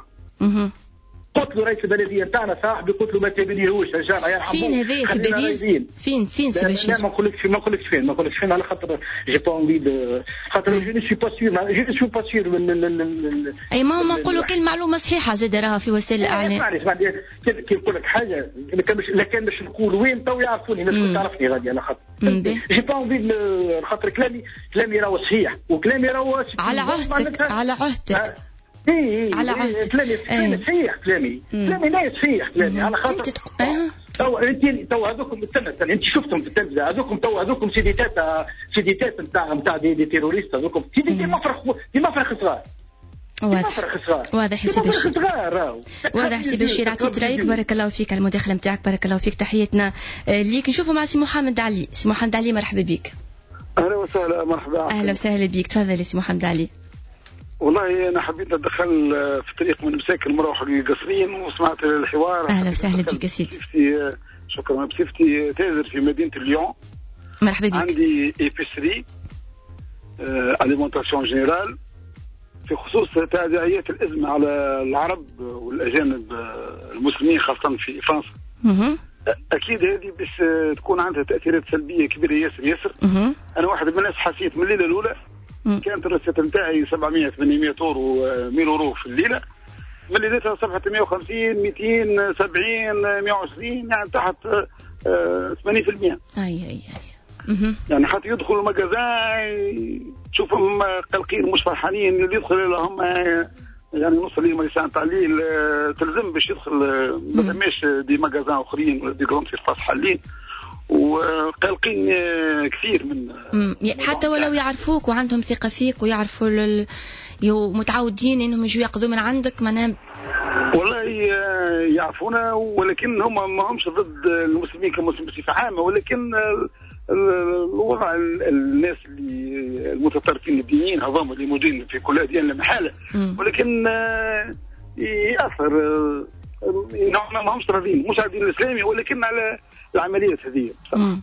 قلت له رئيس البلديه نتاعنا صاحبي قلت له ما تبنيهوش يا جامع يا فين هذايا في باريس فين فين سي بشير لا ما نقولكش ما نقولكش فين ما نقولكش فين على خاطر جي با انفي دو خاطر جو نو سوي با سيور جو نو سوي با سيور اي ما ما نقولوا كل معلومه صحيحه زاد راها في وسائل الاعلام اسمعني اسمعني كي نقول لك حاجه لكن باش نقول وين تو يعرفوني الناس تعرفني غادي على خاطر جي با انفي خاطر كلامي كلامي راهو صحيح وكلامي راهو على عهدك على عهدك ايه على عهد كلامي كلامي صحيح كلامي كلامي لا صحيح كلامي على خاطر تو انت تو هذوكم استنى انت شفتهم في التلفزه هذوكم تو هذوكم سيديتات سيديتات نتاع نتاع دي, دي تيروريست هذوكم سيديتات مفرخ دي مفرخ صغار واضح واضح سي بشير واضح سي بشير عطيت رايك بارك الله فيك على المداخله نتاعك بارك الله فيك تحياتنا ليك نشوفوا مع سي محمد علي سي محمد علي مرحبا بك اهلا وسهلا مرحبا اهلا وسهلا بك تفضل سي محمد علي والله انا حبيت ندخل في الطريق من مساكن مروح للقصرين وسمعت الحوار اهلا وسهلا بك سيدي شكرا بصفتي تاجر في مدينه ليون مرحبا بك عندي ايبيسري اليمونتاسيون جينيرال في خصوص تداعيات الازمه على العرب والاجانب المسلمين خاصه في فرنسا اكيد هذه باش تكون عندها تاثيرات سلبيه كبيره ياسر ياسر انا واحد من الناس حسيت من الليله الاولى كانت الرصيد نتاعي سبعمية ثمانمية اورو مية اورو في الليله من اللي داتها صفحه مية وخمسين مئتين سبعين مية وعشرين يعني تحت ثمانين بالمئة اي اي اي يعني حتى يدخلوا المجازان تشوفهم قلقين مش فرحانين اللي يدخل لهم يعني نص لي مريسان تعليل تلزم باش يدخل ما ثماش دي مجازان اخرين دي جراند سيرفاس حالين وقلقين كثير من حتى ولو يعرفوك وعندهم ثقة فيك ويعرفوا متعودين انهم يجوا ياخذوا من عندك معناها والله يعرفونا، ولكن هم ما همش ضد المسلمين كمسلمين بصفه عامه، ولكن الوضع الناس اللي المتطرفين الدينيين هذوما اللي موجودين في كل اديان لا محاله، ولكن ياثر نوعا ما همش راضيين، مش على الدين الاسلامي ولكن على العمليات هذه بصراحه.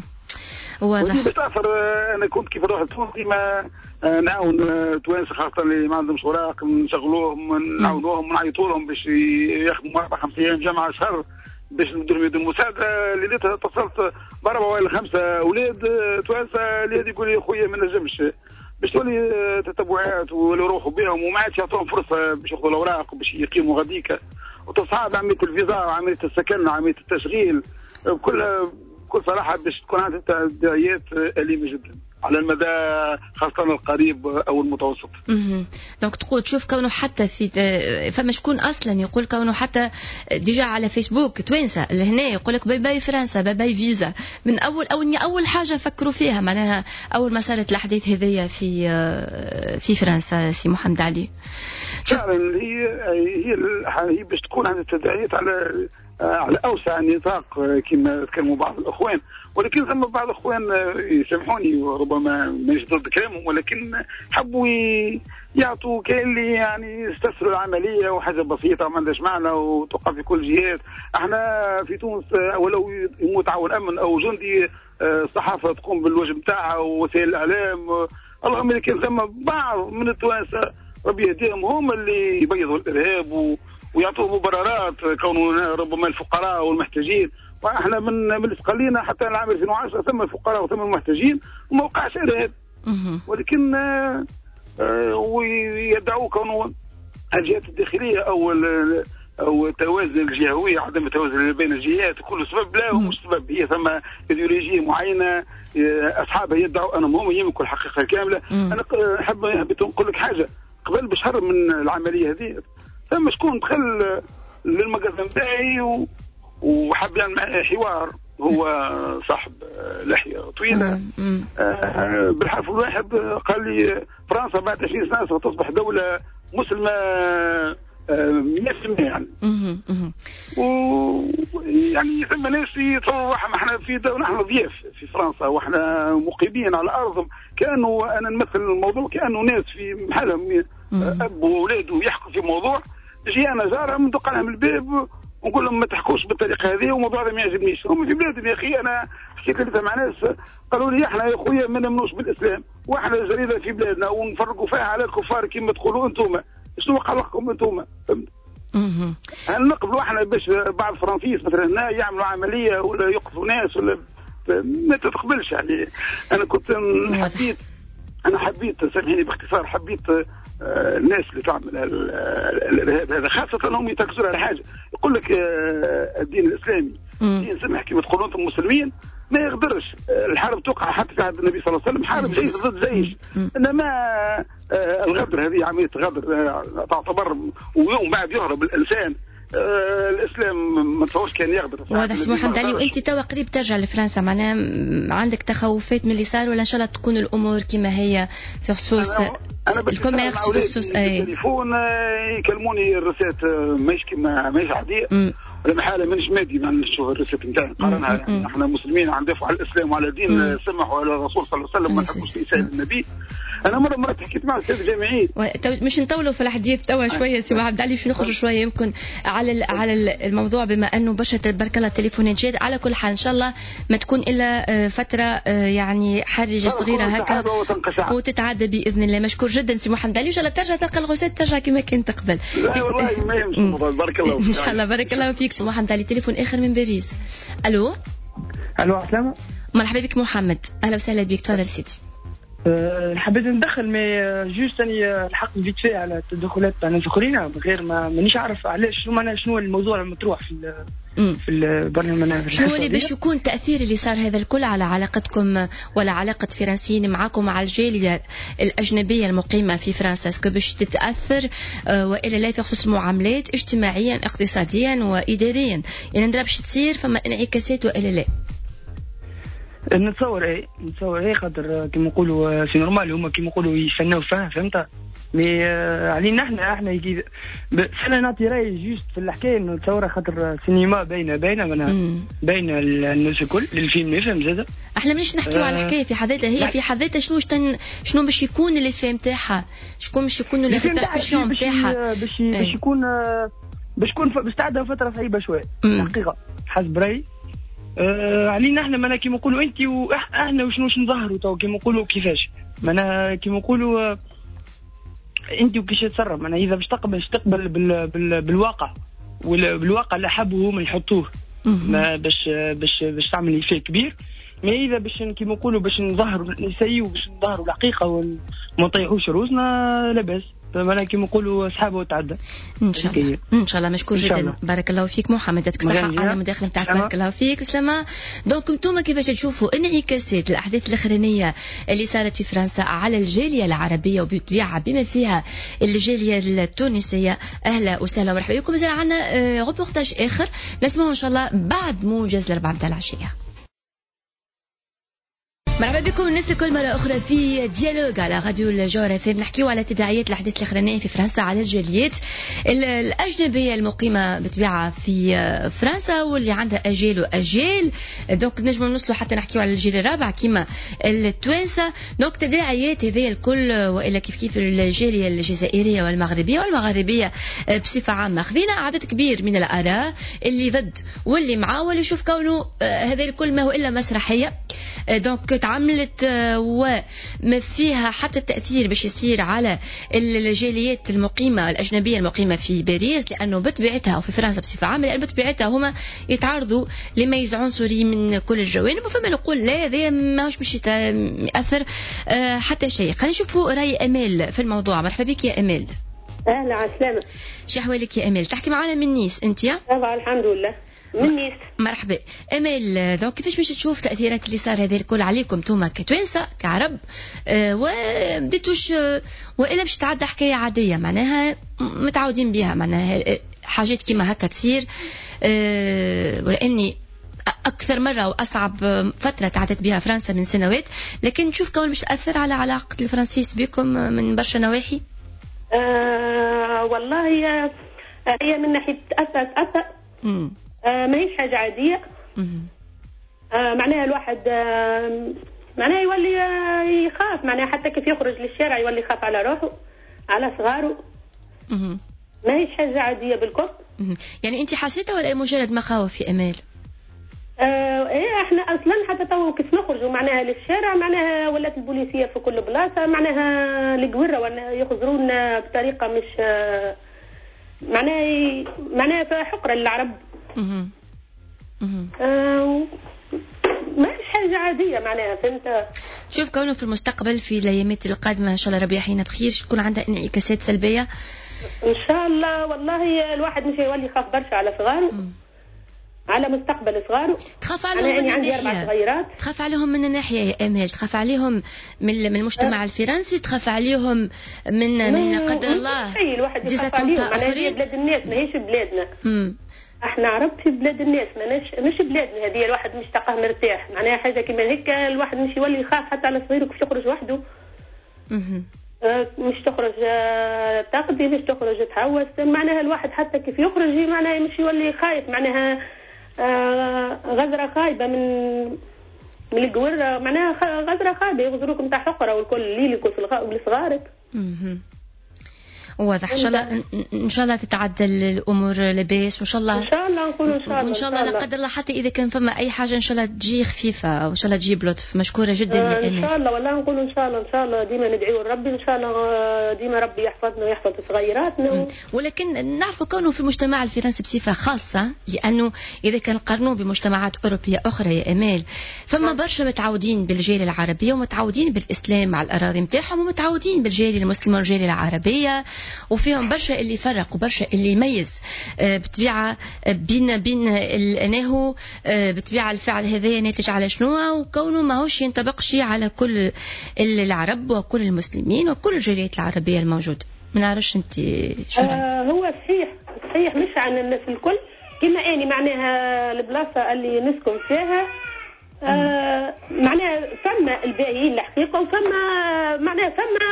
واضح. بتاثر. انا كنت كيف نروح لتونس ما نعاون توانسه خاصه اللي ما عندهمش اوراق، نشغلوهم نعاونوهم ونعيطوا لهم باش ياخذوا اربع خمس ايام جامعه شهر باش نديروا يد المساعده. ليلتها اتصلت باربعه ولا خمسه اولاد توانسه اللي يقول لي خويا ما نجمش باش تولي تتبعات ولا يروحوا بهم وما عادش يعطوهم فرصه باش ياخذوا الاوراق وباش يقيموا غاديكا، وتصعب عمليه الفيزا وعمليه السكن وعمليه التشغيل كلها بكل صراحه باش تكون عندها تداعيات اليمه جدا على المدى خاصه القريب او المتوسط. اها دونك تقول تشوف كونه حتى في فما شكون اصلا يقول كونه حتى ديجا على فيسبوك توانسه لهنا يقول لك باي باي فرنسا باي باي فيزا من اول او اول حاجه فكروا فيها معناها اول ما صارت الاحداث هذيا في في فرنسا سي محمد علي. فعلا هي هي هي باش تكون عندها تداعيات على على اوسع نطاق كما تكلموا بعض الاخوان، ولكن ثم بعض الاخوان يسامحوني ربما مش ضد كلامهم، ولكن حبوا يعطوا كاين اللي يعني يستسهلوا العمليه وحاجه بسيطه وما عندهاش معنى وتوقع في كل الجهات. احنا في تونس ولو يموت عون امن او جندي الصحافه تقوم بالواجب نتاعها ووسائل الاعلام، اللهم لكن ثم بعض من التوانسه ربي يهديهم هم اللي يبيضوا الارهاب و ويعطوا مبررات كونه ربما الفقراء والمحتاجين، واحنا من من استقلينا حتى العام ألفين وعشرة ثم الفقراء وثم المحتاجين وما وقعش ارهاب، ولكن آه آه ويدعوا كونه الجهات الداخليه او او التوازن الجهوي عدم التوازن بين الجهات كل سبب لا مش سبب، هي ثم ايديولوجيه معينه اصحابها يدعوا انهم هم يملكوا الحقيقه الكامله. انا حاب حبيت نقول لك حاجه قبل بشهر من العمليه هذه ثم شكون دخل للمقازن تاعي وحب يعمل معي حوار، هو صاحب لحيه طويله بالحرف الواحد قال لي فرنسا بعد عشرين سنه ستصبح دوله مسلمه مئة بالمئة يعني. ويعني ثم ناس يتصوروا احنا في دوله احنا ضياف في فرنسا واحنا مقيمين على ارضهم، كانوا انا نمثل الموضوع كانوا ناس في محلهم اب واولاده يحكوا في موضوع، جي انا جارهم ندق عليهم الباب ونقول لهم ما تحكوش بالطريقه هذه والموضوع هذا ما يعجبنيش. هم في بلادهم يا اخي، انا حكيت لها مع ناس قالوا لي احنا يا خويا ما نمنوش بالاسلام واحنا جريده في بلادنا ونفرقوا فيها على الكفار كما تقولوا انتم، شنو قلقكم انتم؟ فهمت؟ هل نقبلوا احنا باش بعض الفرنسيس مثلا هنا يعملوا عمليه ولا يقتلوا ناس ولا ما تتقبلش يعني. انا كنت حبيت انا حبيت سامحيني باختصار حبيت آه الناس اللي تعمل الارهاب هذا خاصه انهم يتركزوا على حاجه، يقول لك آه الدين الاسلامي دين سمح كما تقولوا انتم مسلمين ما يقدرش الحرب توقع حتى في عهد النبي صلى الله عليه وسلم، حرب جيش ضد جيش، انما آه الغدر هذه عمليه غدر آه تعتبر ويوم بعد يهرب الانسان. آه الاسلام ما تصورش كان يغدر. واضح سي محمد علي. وانت توا قريب ترجع لفرنسا، معناها عندك تخوفات من اللي صار ولا ان شاء الله تكون الامور كما هي في خصوص الكوميرس في خصوص اي التليفون يكلموني الرسالة ماهيش كما ماهيش عاديه ولا محاله مانيش مادي ما نشوف الرسالة نتاعي نقارنها يعني. احنا مسلمين ندافعوا على الاسلام وعلى الدين سمحوا على الرسول صلى الله عليه وسلم ما نحبوش في سيد النبي. انا مره مره حكيت مع الاستاذ جامعي مش نطولوا في الحديث توا شويه سي محمد علي باش نخرج شويه يمكن على على الموضوع بما انه باش تبارك الله التليفونات جاد. على كل حال ان شاء الله ما تكون الا فتره يعني حرجه صغيره هكا وتتعدى باذن الله. مشكور جدا سي محمد علي، ان شاء الله ترجع تلقى الغسات ترجع كما كنت قبل. لا والله ما يمشي بارك الله فيك ان شاء الله. بارك الله فيك سي محمد علي. تليفون اخر من باريس. الو الو عسلامة، مرحبا بك محمد، اهلا وسهلا بك. تفضل سيدي. أه حبيت ندخل مي جوست اني الحق فيت في على التدخلات تاع ناس اخرين غير ما مانيش عارف علاش شنو معناها شنو الموضوع المطروح في في البرنامج. شنو اللي باش يكون تاثير اللي صار هذا الكل على علاقتكم ولا علاقه فرنسيين معكم مع الجاليه الاجنبيه المقيمه في فرنسا؟ اسكو باش تتاثر أه والا لا في خصوص المعاملات اجتماعيا اقتصاديا واداريا؟ يعني نضرب باش تصير فما انعكاسات والا لا؟ نتصور ايه نتصور ايه خاطر كيما نقولوا سي نورمال هما كيما نقولوا يستناو فيها فهمت. مي علينا احنا احنا يجي انا نعطي رايي جوست في الحكايه انه تصور خاطر سينما باينه باينه منها باينه الناس الكل الفيلم يفهم زاد. احنا مانيش نحكيو آه على الحكايه في حد ذاتها، هي في حد ذاتها شنو شتن شنو باش يكون اللي فهم تاعها، شكون باش يكونوا لي ريبيركسيون نتاعها، باش باش يكون باش يكون باش تعدى فتره صعيبه شويه الحقيقه حسب رايي. آه علينا احنا مانا كيما نقولوا انت واحنا وشنو باش نظهروا تو كيما نقولوا كيفاش مانا كيما نقولوا انت وكيش تتصرف معناها اذا باش تقبل باش تقبل بال بال بالواقع والواقع اللي حبوا هم يحطوه ما باش باش باش تعمل شيء كبير. ما اذا باش كيما نقولوا باش نظهروا نسيو باش نظهروا الحقيقه وما نطيحوش روسنا لاباس معناها كيما نقولوا اصحابه وتعدى ان شاء الله. ان شاء الله مشكور جدا، بارك الله فيك محمد، يعطيك الصحه على المداخله نتاعك، بارك الله فيك. سلامة. دونك انتم كيفاش تشوفوا انعكاسات الاحداث الاخرانيه اللي صارت في فرنسا على الجاليه العربيه وبالطبيعه بما فيها الجاليه التونسيه؟ اهلا وسهلا ومرحبا بكم. مازال عندنا روبورتاج اخر نسمعه ان شاء الله بعد موجز الاربعه نتاع العشيه. مرحبا بكم الناس الكل مرة أخرى في ديالوج على راديو الجوهرة اف ام. نحكيو على تداعيات الأحداث الأخرانية في فرنسا على الجاليات الأجنبية المقيمة بطبيعة في فرنسا واللي عندها أجيال وأجيال. دونك نجم نوصلوا حتى نحكيو على الجيل الرابع كيما التوانسة. دونك تداعيات هذه الكل وإلا كيف كيف الجالية الجزائرية والمغربية والمغربية بصفة عامة. خذينا عدد كبير من الآراء اللي ضد واللي معاه واللي يشوف كونه هذا الكل ما هو إلا مسرحية. دونك تعملت وما فيها حتى التأثير باش يصير على الجاليات المقيمة الأجنبية المقيمة في باريس، لأنه بطبيعتها وفي فرنسا بصفة عامة لأن بطبيعتها هما يتعرضوا لميز عنصري من كل الجوانب، وفما نقول لا هذا ماهوش باش يأثر حتى شيء. خلينا نشوفوا رأي أمال في الموضوع. مرحبا بك يا أمال. أهلا عسلامة. شو أحوالك يا أمال؟ تحكي معنا من نيس أنت؟ طبعا الحمد لله من نيس. مرحبا امال. دونك كيفاش باش تشوف تاثيرات اللي صار هذا الكل عليكم توما كتوانسه كعرب؟ أه وبديتوش أه والا باش تعدى حكايه عاديه معناها متعودين بها معناها حاجات كيما هكا تصير؟ أه ولاني اكثر مره واصعب فتره تعدت بها فرنسا من سنوات، لكن نشوف كون باش تاثر على علاقه الفرنسيس بكم من برشا نواحي. أه والله هي هي من ناحيه تاثر تاثر امم آه ما هيش حاجة عادية. آه معناها الواحد آه معناها يولي آه يخاف معناها حتى كيف يخرج للشارع يولي يخاف على روحه على صغاره. ما هيش حاجة عادية بالكل. يعني انت حسيتها ولا مجرد مخاوف يا امال؟ آه ايه احنا اصلا حتى تو كيف نخرجوا معناها للشارع معناها ولات البوليسية في كل بلاصة معناها القورة يخزرونا بطريقة مش آه معناها معناها في حقرة للعرب. اها اها ما هيش حاجة عادية معناها فهمت. شوف كونه في المستقبل في الايامات القادمة ان شاء الله ربي يحيينا بخير تكون عندها انعكاسات سلبية ان شاء الله. والله الواحد مش يولي يخاف برشا على صغاره على مستقبل صغاره. تخاف عليهم من الناحية تخاف عليهم من الناحية يا امال، تخاف عليهم من من المجتمع أه. الفرنسي، تخاف عليهم من من قدر الله ديزا عليهم اخرين. بلاد الناس ماهيش بلادنا. امم احنا عرب في بلاد الناس ماناش مش بلادنا هذه. الواحد مش تلقاه مرتاح معناها حاجه كيما هيك الواحد مش يولي يخاف حتى على صغيره كيف يخرج وحده. اها آه مش تخرج آه تقضي مش تخرج تحوس معناها الواحد حتى كيف يخرج معناها مش يولي خايف معناها آه غزره خايبه من من القوره معناها غزره خايبه يغزروك نتاع حقره والكل ليلك وفي صغارك. اها واضح. ان شاء الله ان شاء الله تتعدل الامور لباس وان شاء الله ان شاء الله نقول ان شاء الله وان شاء الله لا قدر الله حتى اذا كان فما اي حاجه ان شاء الله تجي خفيفه وان شاء الله تجيب لطف. مشكوره جدا آه يا امال. ان شاء الله والله نقول ان شاء الله ان شاء الله ديما ندعيو لربي ان شاء الله ديما ربي يحفظنا ويحفظ صغيراتنا. ولكن نعرفوا كونه في المجتمع الفرنسي بصفه خاصه لانه اذا كان نقارنوه بمجتمعات اوروبيه اخرى يا امال فما برشا متعودين بالجاليه العربيه ومتعودين بالاسلام على الاراضي نتاعهم ومتعودين بالجاليه المسلمه والجاليه العربيه وفيهم برشا اللي يفرق وبرشا اللي يميز بطبيعة بين بين انه بطبيعة الفعل هذا ناتج على شنو وكونه ماهوش ينطبقش على كل العرب وكل المسلمين وكل الجاليات العربية الموجودة. ما نعرفش انت شو آه هو صحيح صحيح مش عن الناس الكل كما اني معناها البلاصة اللي نسكن فيها آه معناها فما الباهيين الحقيقة وفما معناها فما اللي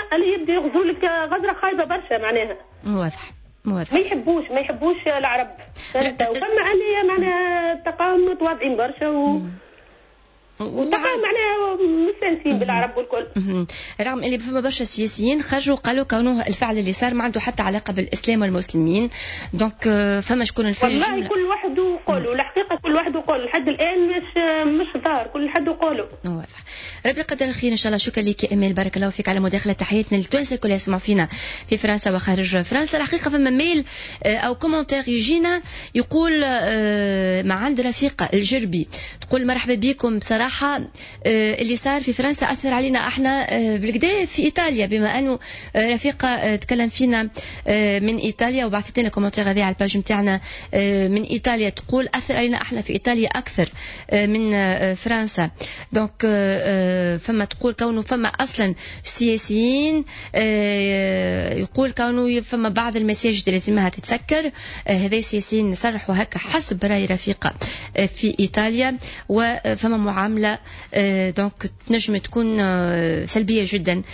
يبدو يغزوا لك غزره خايبه برشا معناها. واضح واضح. ما يحبوش ما يحبوش العرب. وفما عليا معناها التقاوم متواضعين برشا و والتقاوم معناها مستانسين بالعرب والكل. رغم اللي فما برشا سياسيين خرجوا قالوا كونه الفعل اللي صار ما عنده حتى علاقه بالاسلام والمسلمين. دونك فما شكون الفرق. والله كل واحد وقوله الحقيقه كل واحد وقوله لحد الان مش مش ظاهر كل حد وقوله. واضح. ربي يقدر الخير ان شاء الله. شكرا لك يا امال بارك الله فيك على مداخله. تحياتنا للتوانسه الكل يسمعوا فينا في فرنسا وخارج فرنسا. الحقيقه فما ميل او كومنتير يجينا يقول مع عند رفيقه الجربي تقول مرحبا بكم. بصراحه اللي صار في فرنسا اثر علينا احنا بالكدا في ايطاليا بما انه رفيقه تكلم فينا من ايطاليا وبعثت لنا كومنتير هذه على الباج نتاعنا من ايطاليا تقول اثر علينا احنا في ايطاليا اكثر من فرنسا. دونك فما تقول كونه فما اصلا سياسيين يقول كونه فما بعض المساجد لازمها تتسكر. هذا سياسيين صرحوا هكا حسب راي رفيقه في ايطاليا. وفما معامله دونك تنجم تكون سلبيه جدا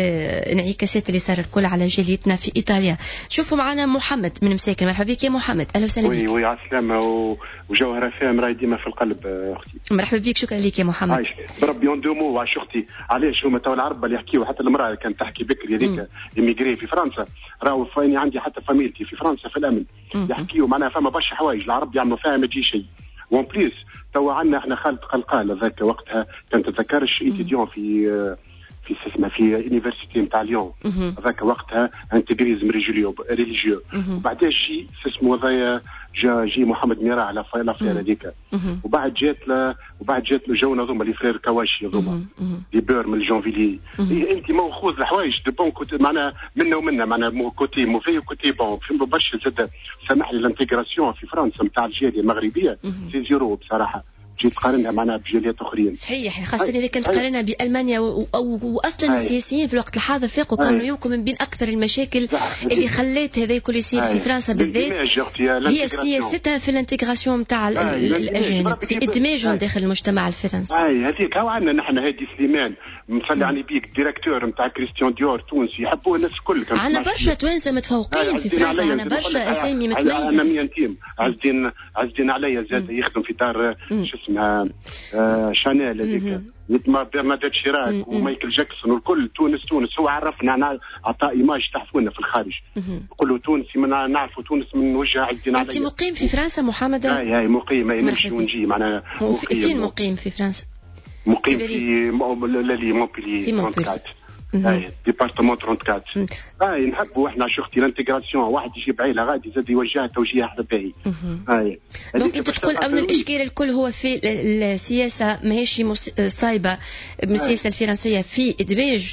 انعكاسات اللي صار الكل على جاليتنا في ايطاليا. شوفوا معنا محمد من مساكن. مرحبا بك يا محمد. اهلا وسهلا بك. وي وي على السلامه وجوهره فهم راي ديما في القلب اختي. مرحبا بك. شكرا لك يا محمد. عايش بربي اون دو مو واش اختي. علاش هما تو العرب اللي يحكيوا حتى المراه اللي كانت تحكي بكري هذيك ايميغري في فرنسا راهو فاني عندي حتى فاميلتي في فرنسا في الامن يحكيوا معناها فما برشا حوايج العرب يعملوا فيها ما تجي شيء. وان بليس تو عندنا احنا خالد قلقال هذاك وقتها كان تتذكرش ايتيديون في في اسمها في يونيفرسيتي نتاع ليون هذاك وقتها انتغريزم ريليجيو ريليجيو وبعدها شي اسمه هذايا جا جي محمد ميرا على لافير هذيك وبعد جات له وبعد جات له جونا هذوما لي فرير كواشي هذوما لي بور من الجونفيلي. انت ماخوذ الحوايج دو بون كوتي معناها منا ومنا معناها كوتي موفي وكوتي بون فهموا برشا زاد. سامح لي الانتيغراسيون في فرنسا نتاع الجاليه المغربيه سي زيرو بصراحه. جيت تقارنها معنا بجاليات اخرين. صحيح خاصه اذا كنت تقارنها بالمانيا واصلا السياسيين في الوقت الحاضر فاقوا كانوا يمكن من بين اكثر المشاكل اللي خلات هذا كل يصير في فرنسا بالذات هي سياستها في الانتيغراسيون نتاع الاجانب في ادماجهم داخل المجتمع الفرنسي. اي هذيك هاو عندنا نحن هادي سليمان مصلي على بيك الديريكتور نتاع كريستيان ديور تونسي يحبوه الناس الكل. عندنا برشا توانسه متفوقين في فرنسا عندنا برشا اسامي متميزه. انا ميانتيم عز الدين عز الدين عليا زاد يخدم في دار شو اسمها آه شانيل هذيك مثل برناديت شيراك ومايكل جاكسون والكل. تونس تونس هو عرفنا انا عطاء ايماج تحفونا في الخارج يقولوا تونسي من نعرفوا تونس من وجه عز الدين عليا. انت مقيم في فرنسا محمد؟ اي اي مقيم نمشي ونجي معناها. فين مقيم في فرنسا؟ مقيم في لالي مونبليي في مونبليي اي ديبارتمون أربعة وثلاثين. اي نحبوا احنا شفتي الانتيغراسيون واحد يجيب عيله غادي زاد يوجهها توجيه حتى باهي. اي دونك انت تقول ان الاشكال الكل هو في السياسه ماهيش صايبه من السياسه الفرنسيه في ادماج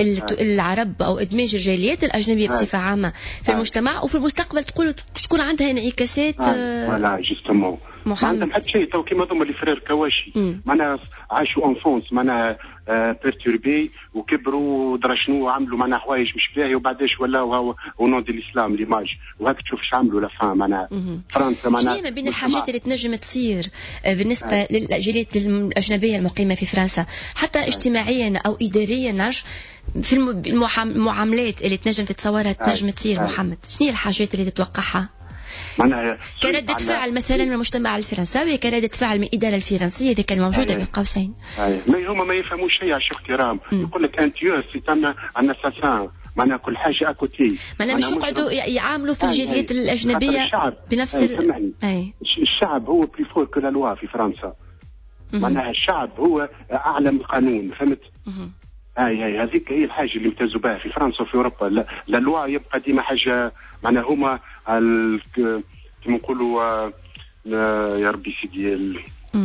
العرب او ادماج الجاليات الاجنبيه بصفه عامه في المجتمع وفي المستقبل تقول تكون عندها انعكاسات. فوالا جوستومون ما عندهم حتى شيء تو كيما هذوما اللي فرير كواشي معناها عاشوا انفونس معناها بيرتوربي وكبروا ودرا شنو عملوا معناها حوايج مش باهيه وبعداش ولاو ونون دي الاسلام ليماج وهاك تشوف ايش عملوا لافان معناها فرنسا معناها. شنو ما بين الحاجات اللي تنجم تصير بالنسبه للجاليات الاجنبيه المقيمه في فرنسا حتى اجتماعيا او اداريا نعرف في المعاملات اللي تنجم تتصورها تنجم تصير محمد؟ شنو هي الحاجات اللي تتوقعها معناها كردة فعل مثلا من المجتمع الفرنساوي كردة فعل من الإدارة الفرنسية اللي كان موجودة بين قوسين؟ ما هما ما يفهموش شيء يا شيخ كرام. يقول لك انت سي تم ان اساسان معناها كل حاجه اكوتي معناها مش يقعدوا يعاملوا في الجاليات الاجنبيه بنفس ال... الشعب هو بلي فور كو لا لوا في فرنسا. معناها الشعب هو اعلم القانون فهمت. اي اي هذيك هي الحاجه اللي امتازوا بها في فرنسا وفي اوروبا. لا, لا لوا يبقى ديما حاجه معناها هما كما نقولوا يا ربي سيدي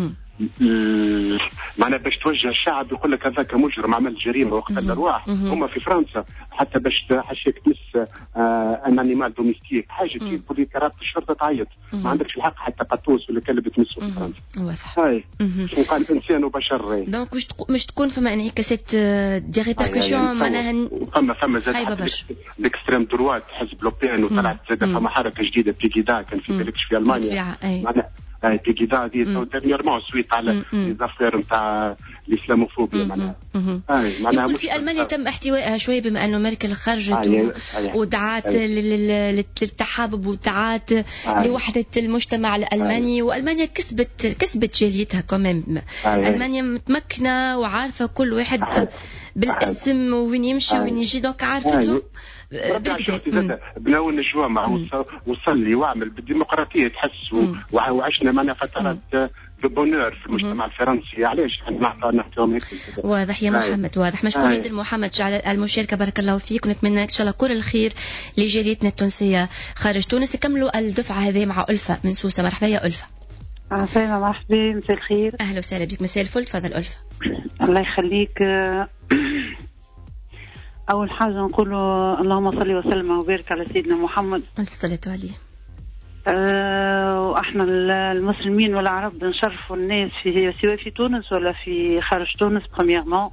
معناها باش توجه الشعب يقول لك هذاك مجرم عمل جريمه وقتل الارواح. هما في فرنسا حتى باش حاشاك تمس آه ان انيمال دوميستيك حاجه تجيب بولي كرات الشرطه تعيط ما عندكش الحق حتى قطوس ولا كلب تمسه في فرنسا. واضح. هاي شنو قال انسان وبشر. دونك مش مش تكون فما انعكاسات دي ريبركسيون معناها فما فما زاد الاكستريم دروات حزب لوبين وطلعت زاد فما حركه جديده بيغيدا كان في بالكش في المانيا معناها اي بيغيدا دي ديرنييرمون سويت على لي زافير نتاع الاسلاموفوبيا معناها. يمكن في المانيا تم احتوائها شويه بما انه ميركل خرجت ودعات للتحابب ودعات لوحده المجتمع الالماني، والمانيا كسبت كسبت جاليتها كمان. المانيا متمكنه وعارفه كل واحد بالاسم وين يمشي وين يجي، دونك عارفته بناو النجوى مع وصلي واعمل بالديمقراطيه تحس، وعشنا معنا فترات بونور في المجتمع الفرنسي. علاش نحكيهم هيك؟ واضح يا محمد، واضح. مشكور جدا محمد على المشاركه، بارك الله فيك، ونتمنى ان شاء الله كل الخير لجاليتنا التونسيه خارج تونس. يكملوا الدفعه هذه مع ألفة من سوسه. مرحبا يا ألفة. عسانا مرحبا، مساء الخير. اهلا وسهلا بك. مساء الفل. تفضل ألفة. الله يخليك. أول حاجة نقول اللهم صل وسلم وبارك على سيدنا محمد. ألف صلاة عليه. أه وإحنا المسلمين والعرب نشرفوا الناس في سواء في تونس ولا في خارج تونس بريميرمون،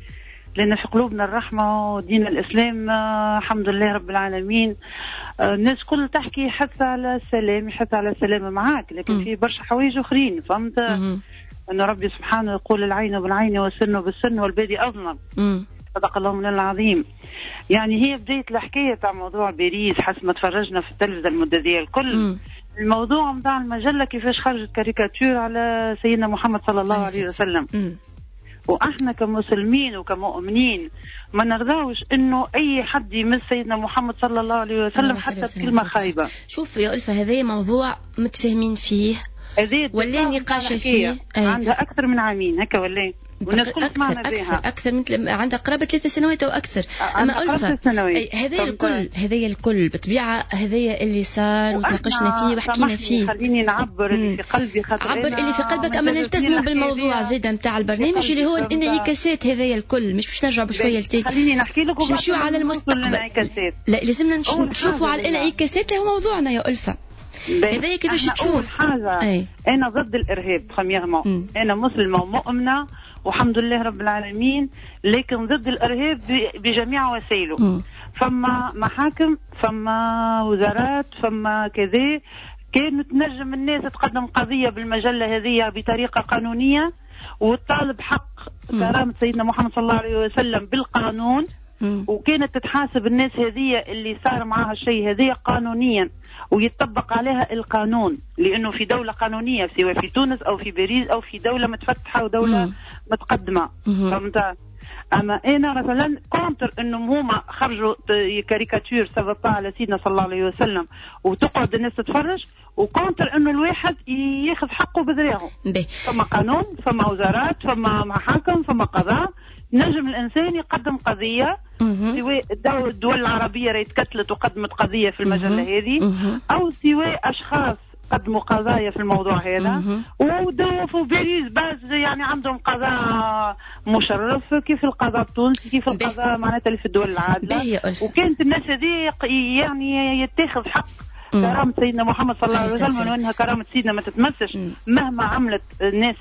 لأن في قلوبنا الرحمة ودين الإسلام. أه الحمد لله رب العالمين. أه الناس كل تحكي حتى على السلام، حتى على السلام معاك، لكن م. في برشا حوايج أخرين. فهمت أن ربي سبحانه يقول العين بالعين والسن بالسن والبادي أظلم. صدق الله من العظيم. يعني هي بداية الحكاية تاع موضوع باريس حسب ما تفرجنا في التلفزة المدة دي الكل. م. الموضوع متاع المجلة كيفاش خرجت كاريكاتير على سيدنا محمد صلى الله عليه وسلم. م. وإحنا كمسلمين وكمؤمنين ما نرضاوش إنه أي حد يمس سيدنا محمد صلى الله عليه وسلم حتى بكلمة خايبة. شوف يا ألفة، هذا موضوع متفاهمين فيه ولا نقاش فيه. عندها أكثر من عامين هكا ولا والناس كل أكثر أكثر أكثر من عندها قرابة ثلاث سنوات أو أكثر. أما ألفة هذا الكل هذا الكل بطبيعة هذا اللي صار وتناقشنا فيه وحكينا فيه. خليني نعبر اللي في قلبي، عبر اللي في قلبك. أما نلتزم بالموضوع زيدا متاع البرنامج اللي هو انعكاسات هذا الكل، مش باش نرجع بشوية لتي. خليني نحكي لكم باش نمشيو على المستقبل. لا لازمنا نشوفوا على الانعكاسات، هو موضوعنا يا ألفة. هذا كيفاش تشوف؟ حاجة أي. أنا ضد الإرهاب بريميرمون، أنا مسلمة ومؤمنة والحمد لله رب العالمين، لكن ضد الإرهاب بجميع وسائله. فما محاكم، فما وزارات، فما كذا كانت تنجم الناس تقدم قضية بالمجلة هذه بطريقة قانونية وتطالب حق كرامة سيدنا محمد صلى الله عليه وسلم بالقانون، وكانت تتحاسب الناس هذه اللي صار معها الشيء هذه قانونيا ويطبق عليها القانون، لأنه في دولة قانونية سواء في تونس أو في باريس أو في دولة متفتحة ودولة مم. متقدمة. فهمت؟ أما أنا مثلا كونتر إنهم هما خرجوا كاريكاتير سبطة على سيدنا صلى الله عليه وسلم وتقعد الناس تتفرج، وكونتر إنه الواحد ياخذ حقه بذراعه. فما قانون، فما وزارات، فما محاكم، فما قضاء. نجم الإنسان يقدم قضية سواء الدول العربية راهي تكتلت وقدمت قضية في المجلة هذه، أو سواء أشخاص قدموا قضايا في الموضوع هذا ودوفوا باريس باز يعني عندهم قضاء مشرف كيف القضاء التونسي، كيف القضاء معناتها اللي في الدول العادلة. وكانت الناس هذه يعني يتاخذ حق كرامة سيدنا محمد صلى الله عليه وسلم، وانها كرامة سيدنا ما تتمسش مهما عملت الناس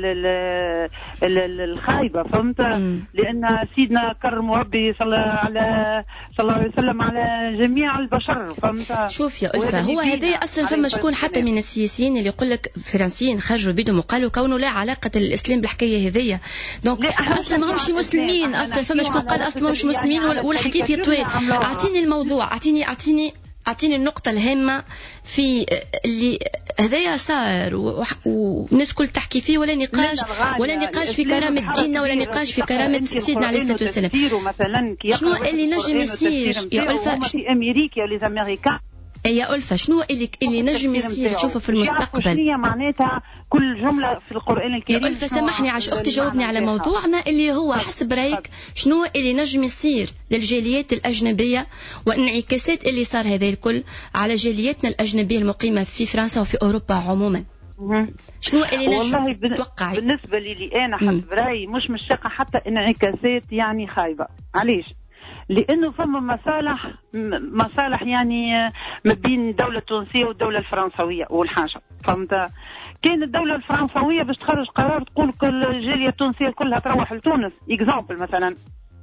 الخايبة. فهمت؟ لأن سيدنا كرم ربي صلى على صلى الله عليه وسلم على جميع البشر. فهمت؟ شوف يا ألفة، هو هذا أصلا فما شكون حتى من السياسيين اللي يقول لك فرنسيين خرجوا بيدهم وقالوا كونه لا علاقة الإسلام بالحكاية هذية، دونك أصلا ما همش مسلمين. أصلا فما شكون قال أصلا ما همش مسلمين والحديث يطوي. أعطيني الموضوع، أعطيني أعطيني أعطيني النقطة الهامة في اللي هذايا صار والناس كل تحكي فيه، ولا نقاش ولا نقاش في كرامة ديننا ولا نقاش في كرامة سيدنا عليه الصلاة والسلام. شنو اللي نجم يصير يا ألفة في أمريكا ولا أمريكا؟ يا ألفة شنو اللي اللي نجم يصير تشوفه في المستقبل؟ هي معناتها كل جملة في القرآن الكريم. يا ألفة سامحني عش أختي جاوبني على موضوعنا اللي هو حسب رأيك شنو اللي نجم يصير للجاليات الأجنبية وانعكاسات اللي صار هذا الكل على جالياتنا الأجنبية المقيمة في فرنسا وفي أوروبا عموما. شنو اللي نجم تتوقعي؟ بالنسبة لي أنا حسب رأيي مش مشتاقة حتى انعكاسات يعني خايبة. علاش؟ لأنه فما مصالح مصالح يعني ما بين الدولة التونسية والدولة الفرنسوية والحاجة. فهمت؟ كان الدولة الفرنسوية باش تخرج قرار تقول كل الجالية التونسية كلها تروح لتونس، إكزامبل مثلا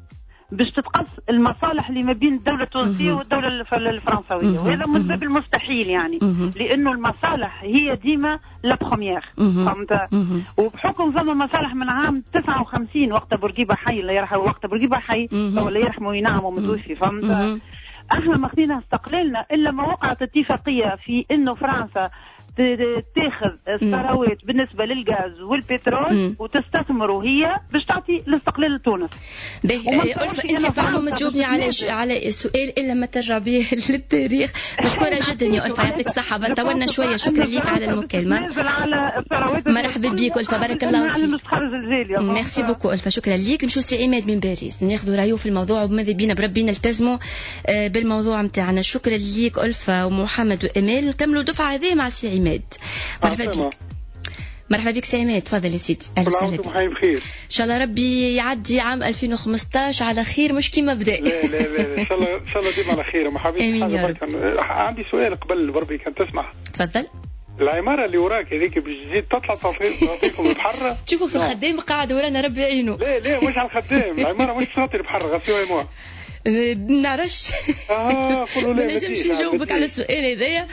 باش تتقص المصالح اللي ما بين الدولة التونسية والدولة الفرنسوية، وهذا من باب المستحيل يعني، لأنه المصالح هي ديما لا بروميير، فهمت؟ وبحكم ثم مصالح من عام تسعة وخمسين وقت بورقيبة حي الله يرحمه، وقت بورقيبة حي الله يرحمه ينعم ومتوفي، فهمت؟ احنا ما خدينا استقلالنا الا ما وقعت اتفاقيه في انه فرنسا تاخذ الثروات بالنسبه للغاز والبترول وتستثمر هي باش تعطي الاستقلال لتونس. ألفة انت بعد ما تجاوبني على على السؤال الا ما ترجع به للتاريخ. مشكوره جدا يا ألفة، يعطيك الصحه، طولنا شويه. شكرا لك على المكالمه. مرحبا بك ألفة، بارك الله فيك. ميرسي بوكو ألفة، شكرا لك. نمشيو سي عماد من باريس ناخذ رايه في الموضوع، وماذا بينا بربي نلتزموا بالموضوع نتاعنا. شكرا لك ألفة ومحمد وامال. نكملوا دفعه هذه مع سي عماد. مرحبا بك. مرحبا بك سي عماد، تفضل يا سيدي. اهلا وسهلا بك. بخير. ان شاء الله ربي يعدي عام ألفين وخمسطاش على خير، مش كيما بدا. لا لا لا ان شاء الله ان شاء الله ديما على خير. امين يا رب. عندي سؤال قبل بربي كان تسمح. تفضل. العماره اللي وراك هذيك باش تزيد تطلع تعطيكم البحر؟ شوفوا في الخدام قاعد ورانا ربي يعينه. لا لا مش على الخدام، العماره مش تعطي البحر غسيل ويموت. ما نعرفش. اه قولوا لا. ما نجمش نجاوبك على السؤال هذايا.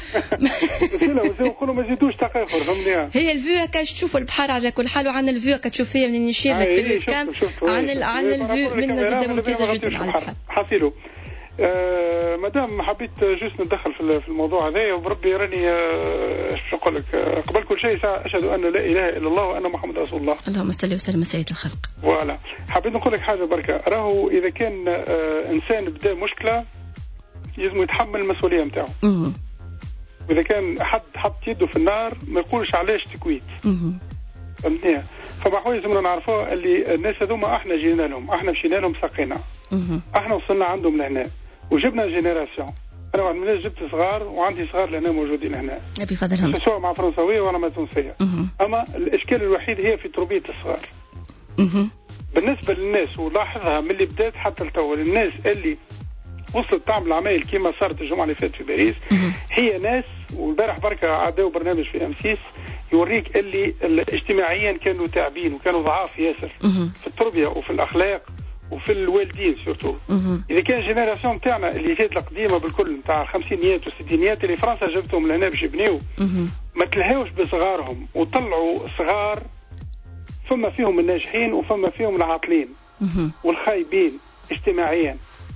لا قولوا ما زيدوش تقاخر، فهمني. هي الفيو كاش تشوفوا البحر على كل حال، وعندنا الفيو كتشوف فيها من نشير لك في الويب كام، عن عن الفيو من مزيده ممتازه جدا على البحر. حصيلو آه مدام حبيت جوست ندخل في الموضوع هذا، وبربي راني اش آه نقول لك آه قبل كل شيء اشهد ان لا اله الا الله وان محمد رسول الله. اللهم صل وسلم سيد الخلق. فوالا حبيت نقول لك حاجه بركه، راهو اذا كان آه انسان بدا مشكله لازم يتحمل المسؤوليه نتاعو. واذا كان حد حط يده في النار ما يقولش علاش تكويت. فهمتني؟ فما حوايج لازمنا نعرفوها، اللي الناس هذوما احنا جينا لهم، احنا مشينا لهم ساقينا، احنا وصلنا عندهم لهنا وجبنا جينيراسيون. انا واحد من الناس جبت صغار وعندي صغار لهنا موجودين هنا بفضلهم، سواء مع فرنساويه ولا مع تونسيه. اما الاشكال الوحيد هي في تربيه الصغار. بالنسبه للناس ولاحظها من اللي بدات حتى لتوا، الناس اللي وصلت تعمل عمايل كيما صارت الجمعه اللي فاتت في باريس، هي ناس والبارح بركه عداو برنامج في ام سيس يوريك اللي اجتماعيا كانوا تعبين وكانوا ضعاف ياسر في التربيه وفي الاخلاق وفي الوالدين سورتو. اذا كان جينيراسيون تاعنا اللي جات القديمه بالكل نتاع الخمسينيات والستينيات اللي فرنسا جبتهم لهنا باش يبنيو، ما تلهاوش بصغارهم وطلعوا صغار فما فيهم الناجحين وفما فيهم العاطلين والخايبين اجتماعيا.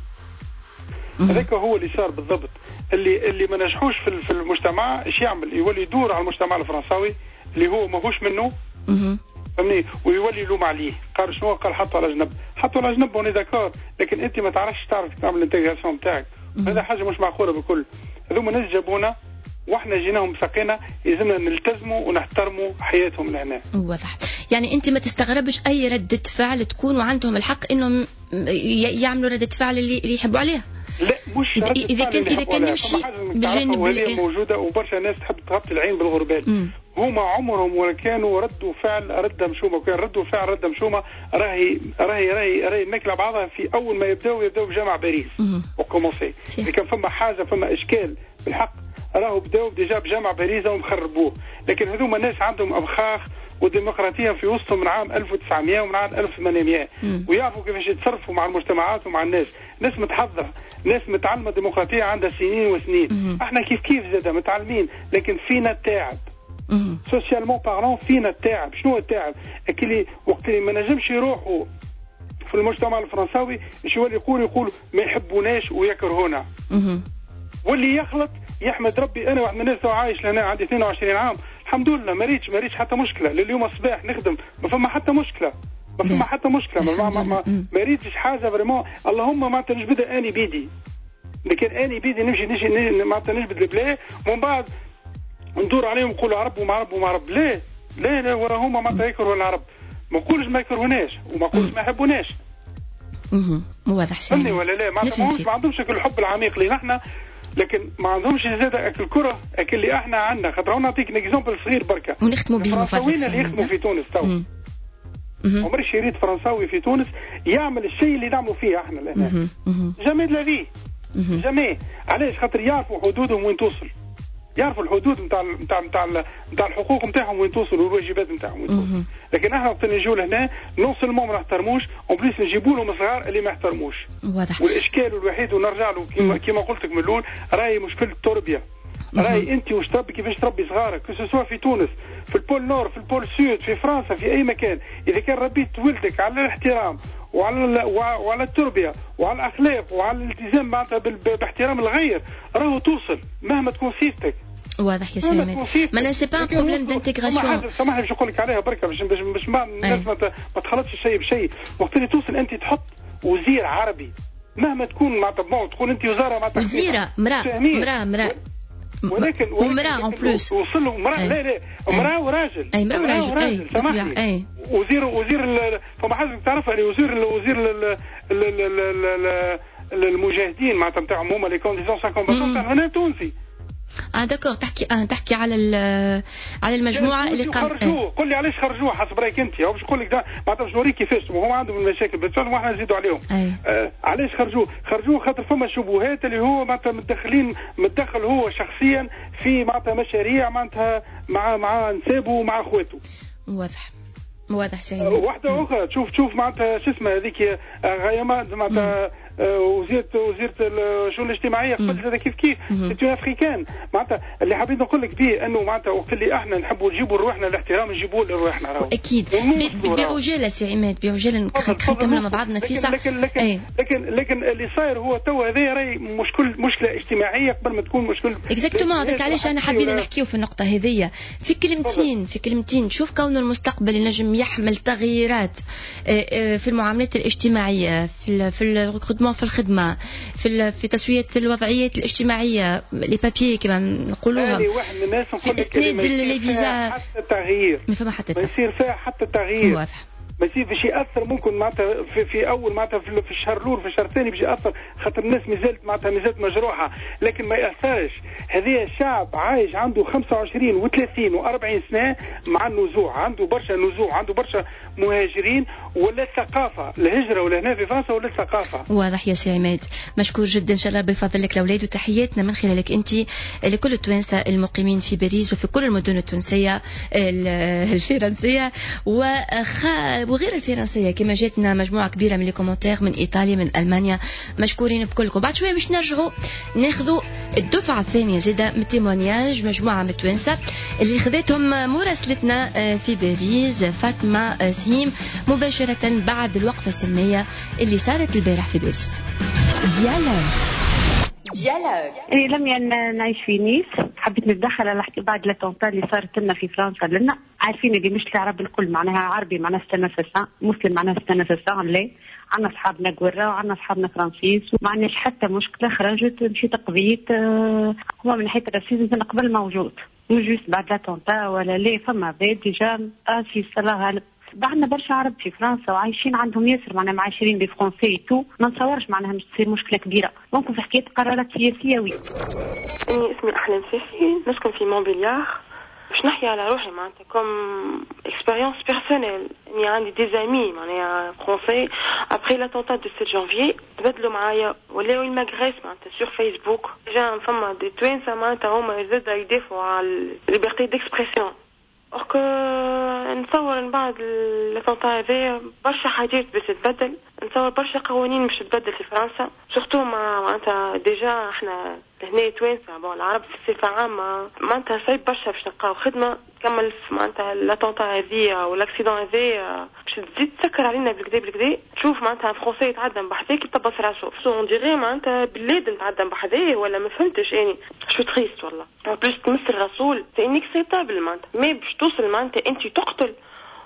هذاك هو اللي صار بالضبط. اللي اللي ما نجحوش في في المجتمع ايش يعمل؟ يولي يدور على المجتمع الفرنساوي اللي هو ماهوش منه، فهمني، ويولي يلوم عليه. قال شنو؟ قال حطوا على جنب، حطوا على جنب وني داكور، لكن انت ما تعرفش تعرف تعمل الانتجراسيون نتاعك. هذا حاجه مش معقوله بالكل. هذوما ناس جابونا واحنا جيناهم ساقينا، يلزمنا نلتزموا ونحترموا حياتهم لهنا. واضح. يعني انت ما تستغربش اي رده فعل تكون وعندهم الحق انهم يعملوا رده فعل اللي يحبوا عليها. لا مش إذا, إذا كان إذا كان نمشي بالجانب اللي موجودة، وبرشا ناس تحب تغطي العين بالغربال. هما عمرهم ولا كانوا ردوا فعل رده مشومه، وكان ردوا فعل رده مشومه راهي راهي راهي راهي الماكله بعضها في اول ما يبداوا يبداوا بجامع باريس وكومونسي. اذا كان فما حاجه فما اشكال بالحق راهو بداوا ديجا بجامع باريس ومخربوه. لكن هذوما ناس عندهم ابخاخ وديمقراطيه في وسطهم من عام ألف وتسعمائة ومن عام ألف وثمانمائة، ويعرفوا كيفاش يتصرفوا مع المجتمعات ومع الناس. ناس متحضره، ناس متعلمه ديمقراطيه عندها سنين وسنين. احنا كيف كيف زاده متعلمين، لكن فينا التاعب سوسيالمون بارلون، فينا التاعب. شنو التاعب؟ اللي وقت اللي ما نجمش يروحوا في المجتمع الفرنساوي ايش يولي يقول يقول ما يحبوناش ويكرهونا، واللي يخلط يحمد ربي. انا واحد من الناس عايش لهنا عندي اثنين وعشرين عام الحمد لله، ما ريتش ما ريتش حتى مشكله. لليوم الصباح نخدم ما فما حتى مشكله، ما فما حتى مشكله. ما ما ما, ما ريتش حاجه فريمون. اللهم ما تنجبدها اني بيدي، لكن اني بيدي نمشي نمشي ما تنجبد البلاد ومن بعد ندور عليهم نقولوا عرب وما عرب وما عرب. لا لا لا، ورا هما ما يكرهوا العرب. ما نقولش ما يكرهوناش وما نقولش ما يحبوناش. اها واضح سامي ولا لا؟ ما عندهمش ما عندهمش الحب العميق اللي نحن، لكن ما عندهمش زاد اكل كره اكل اللي احنا عندنا. خاطر نعطيك اكزومبل صغير بركه ونختموا به الفرنساويين اللي يخدموا في تونس تو. عمر شريط فرنساوي في تونس يعمل الشيء اللي نعملوا فيه احنا الان. جامي لا في جامي. علاش؟ خاطر يعرفوا حدودهم وين توصل. يعرفوا الحدود نتاع نتاع نتاع نتاع الحقوق نتاعهم وين توصلوا والواجبات نتاعهم وين توصلوا. لكن احنا وقت نجيو لهنا نون سولمون ما نحترموش اون بليس نجيبوا لهم صغار اللي ما يحترموش. واضح. والاشكال الوحيد ونرجع له كما كما قلت لك من الاول راهي مشكله التربيه. راهي انت واش تربي كيفاش تربي صغارك كو في تونس في البول نور في البول سود في فرنسا في اي مكان. اذا كان ربيت ولدك على الاحترام وعلى وعلى التربيه وعلى الاخلاق وعلى الالتزام معناتها باحترام الغير راهو توصل مهما تكون سيفتك. واضح يا سامي. ما انا سي با ان بروبليم دانتيغراسيون. سامحني باش نقول لك عليها بركه باش باش باش ما الناس ما تخلطش الشيء بشيء. وقت اللي توصل انت تحط وزير عربي مهما تكون معناتها بون تكون انت وزاره معناتها وزيره مراه مراه مراه ولكن ومراه اون بلوس وصل له مراه لا لا مراه وراجل اي مراه وراجل اي سامحني وزير وزير فما حاجه تعرفها اللي وزير وزير المجاهدين معناتها نتاعهم هما لي كونديسيون سان كومباتون تاع هنا تونسي. اه داكور تحكي آه تحكي على على المجموعه اللي قام خرجوه. قول لي علاش خرجوه حسب رايك انت او باش نقول لك معناتها باش نوريك كيفاش وهم عندهم المشاكل بالفعل واحنا نزيدوا عليهم. آه علاش خرجوه؟ خرجوه خاطر فما شبهات اللي هو معناتها متدخلين متدخل هو شخصيا في معناتها مشاريع معناتها مع مع نسابه ومع اخواته. واضح واضح سيدي. واحده اخرى تشوف تشوف معناتها شو اسمها هذيك غيامه معناتها وزيرة وزيرة الشؤون الاجتماعية قبل هذا كيف كيف سيتون افريكان معناتها اللي حبيت نقول لك به انه معناتها وقت اللي احنا نحبوا نجيبوا لروحنا الاحترام نجيبوه لروحنا راهو اكيد برجاله سي عماد برجاله نكملوا مع بعضنا في ساعه. لكن لكن أي. لكن لكن اللي صاير هو تو هذا راهي مشكل مشكله اجتماعيه قبل ما تكون مشكل اكزاكتومون هذاك علاش انا حابين نحكيو في النقطه هذيا في كلمتين في كلمتين شوف كون المستقبل ينجم يحمل تغييرات في المعاملات الاجتماعيه في في الريكروتمون في الخدمه في في تسويه الوضعيات الاجتماعيه لي بابيي كما نقولوها في اسناد لي فيزا حتى تغيير ما فما حتى ما يصير فيها حتى تغيير واضح ما يصير باش ياثر ممكن معناتها في, في اول معناتها في, في الشهر الاول في الشهر الثاني باش ياثر خاطر الناس مازالت معناتها مازالت مجروحه لكن ما ياثرش. هذا الشعب عايش عنده خمسة وعشرين وثلاثين وأربعين سنه مع النزوع عنده برشا نزوع عنده برشا مهاجرين ولا الثقافه الهجره ولا هنا في فرنسا ولا الثقافه. واضح يا سي عماد مشكور جدا ان شاء الله بفضلك الاولاد وتحياتنا من خلالك انت لكل التوانسه المقيمين في باريس وفي كل المدن التونسيه الفرنسيه وغير الفرنسيه كما جاتنا مجموعه كبيره من الكومنتير من ايطاليا من المانيا مشكورين بكلكم. بعد شويه باش نرجعوا ناخذوا الدفعه الثانيه زاده من تيمونياج مجموعه من التوانسه اللي خذتهم مراسلتنا في باريس فاطمه سهيم مباشره بعد الوقفه السلميه اللي صارت البارح في باريس. ديالوج ديالوج إيه لم نعيش في نيس حبيت نتدخل على بعد لاتونتا اللي صارت لنا في فرنسا لنا عارفين اللي مش العرب الكل معناها عربي معناها استنفسا مسلم معناها استنفسا لا عنا أصحابنا قورة وعنا أصحابنا فرنسيس وما عندناش حتى مشكلة خرجت مشيت قضية هو من حيث الرسيزم قبل موجود مش جوست بعد لاتونتا ولا ليه فما بيت ديجا في الصلاة غالب بعدنا برشا عرب في فرنسا وعايشين عندهم ياسر معناها معاشرين بفرنسي تو ما نتصورش معناها مش تصير مشكله كبيره ممكن في حكايه قرارات سياسيه وي. اني اسمي احلام سيحي نسكن في مونبليار باش نحكي على روحي معناتها كوم اكسبيريونس بيرسونيل اني عندي دي زامي معناها فرنسي ابري لاتونتا دو سبعة جانفي تبدلوا معايا ولاو المغرب معناتها سور فيسبوك جا فما دي توانسه معناتها هما زاد يدافعوا على الليبرتي ديكسبرسيون أوك نتصور من بعد الاتنطا هذا برشا حاجات باش تتبدل نتصور برشا قوانين باش تتبدل في فرنسا سورتو ما معناتها ديجا احنا هنا توانسة بون العرب في الصفة عامة معناتها صعيب برشا باش نلقاو خدمة تكمل معناتها الاتنطا هذه والاكسيدون هذا باش تزيد تسكر علينا بالكدا بالكدا تشوف معناتها فرنسي يتعدم بحذاك يطبس راسو سو نديري معناتها بلاد نتعدم بحذاه ولا ما فهمتش يعني شو تخيست والله بلوس تمس الرسول سي انكسيبتابل معناتها مي باش توصل معناتها انت تقتل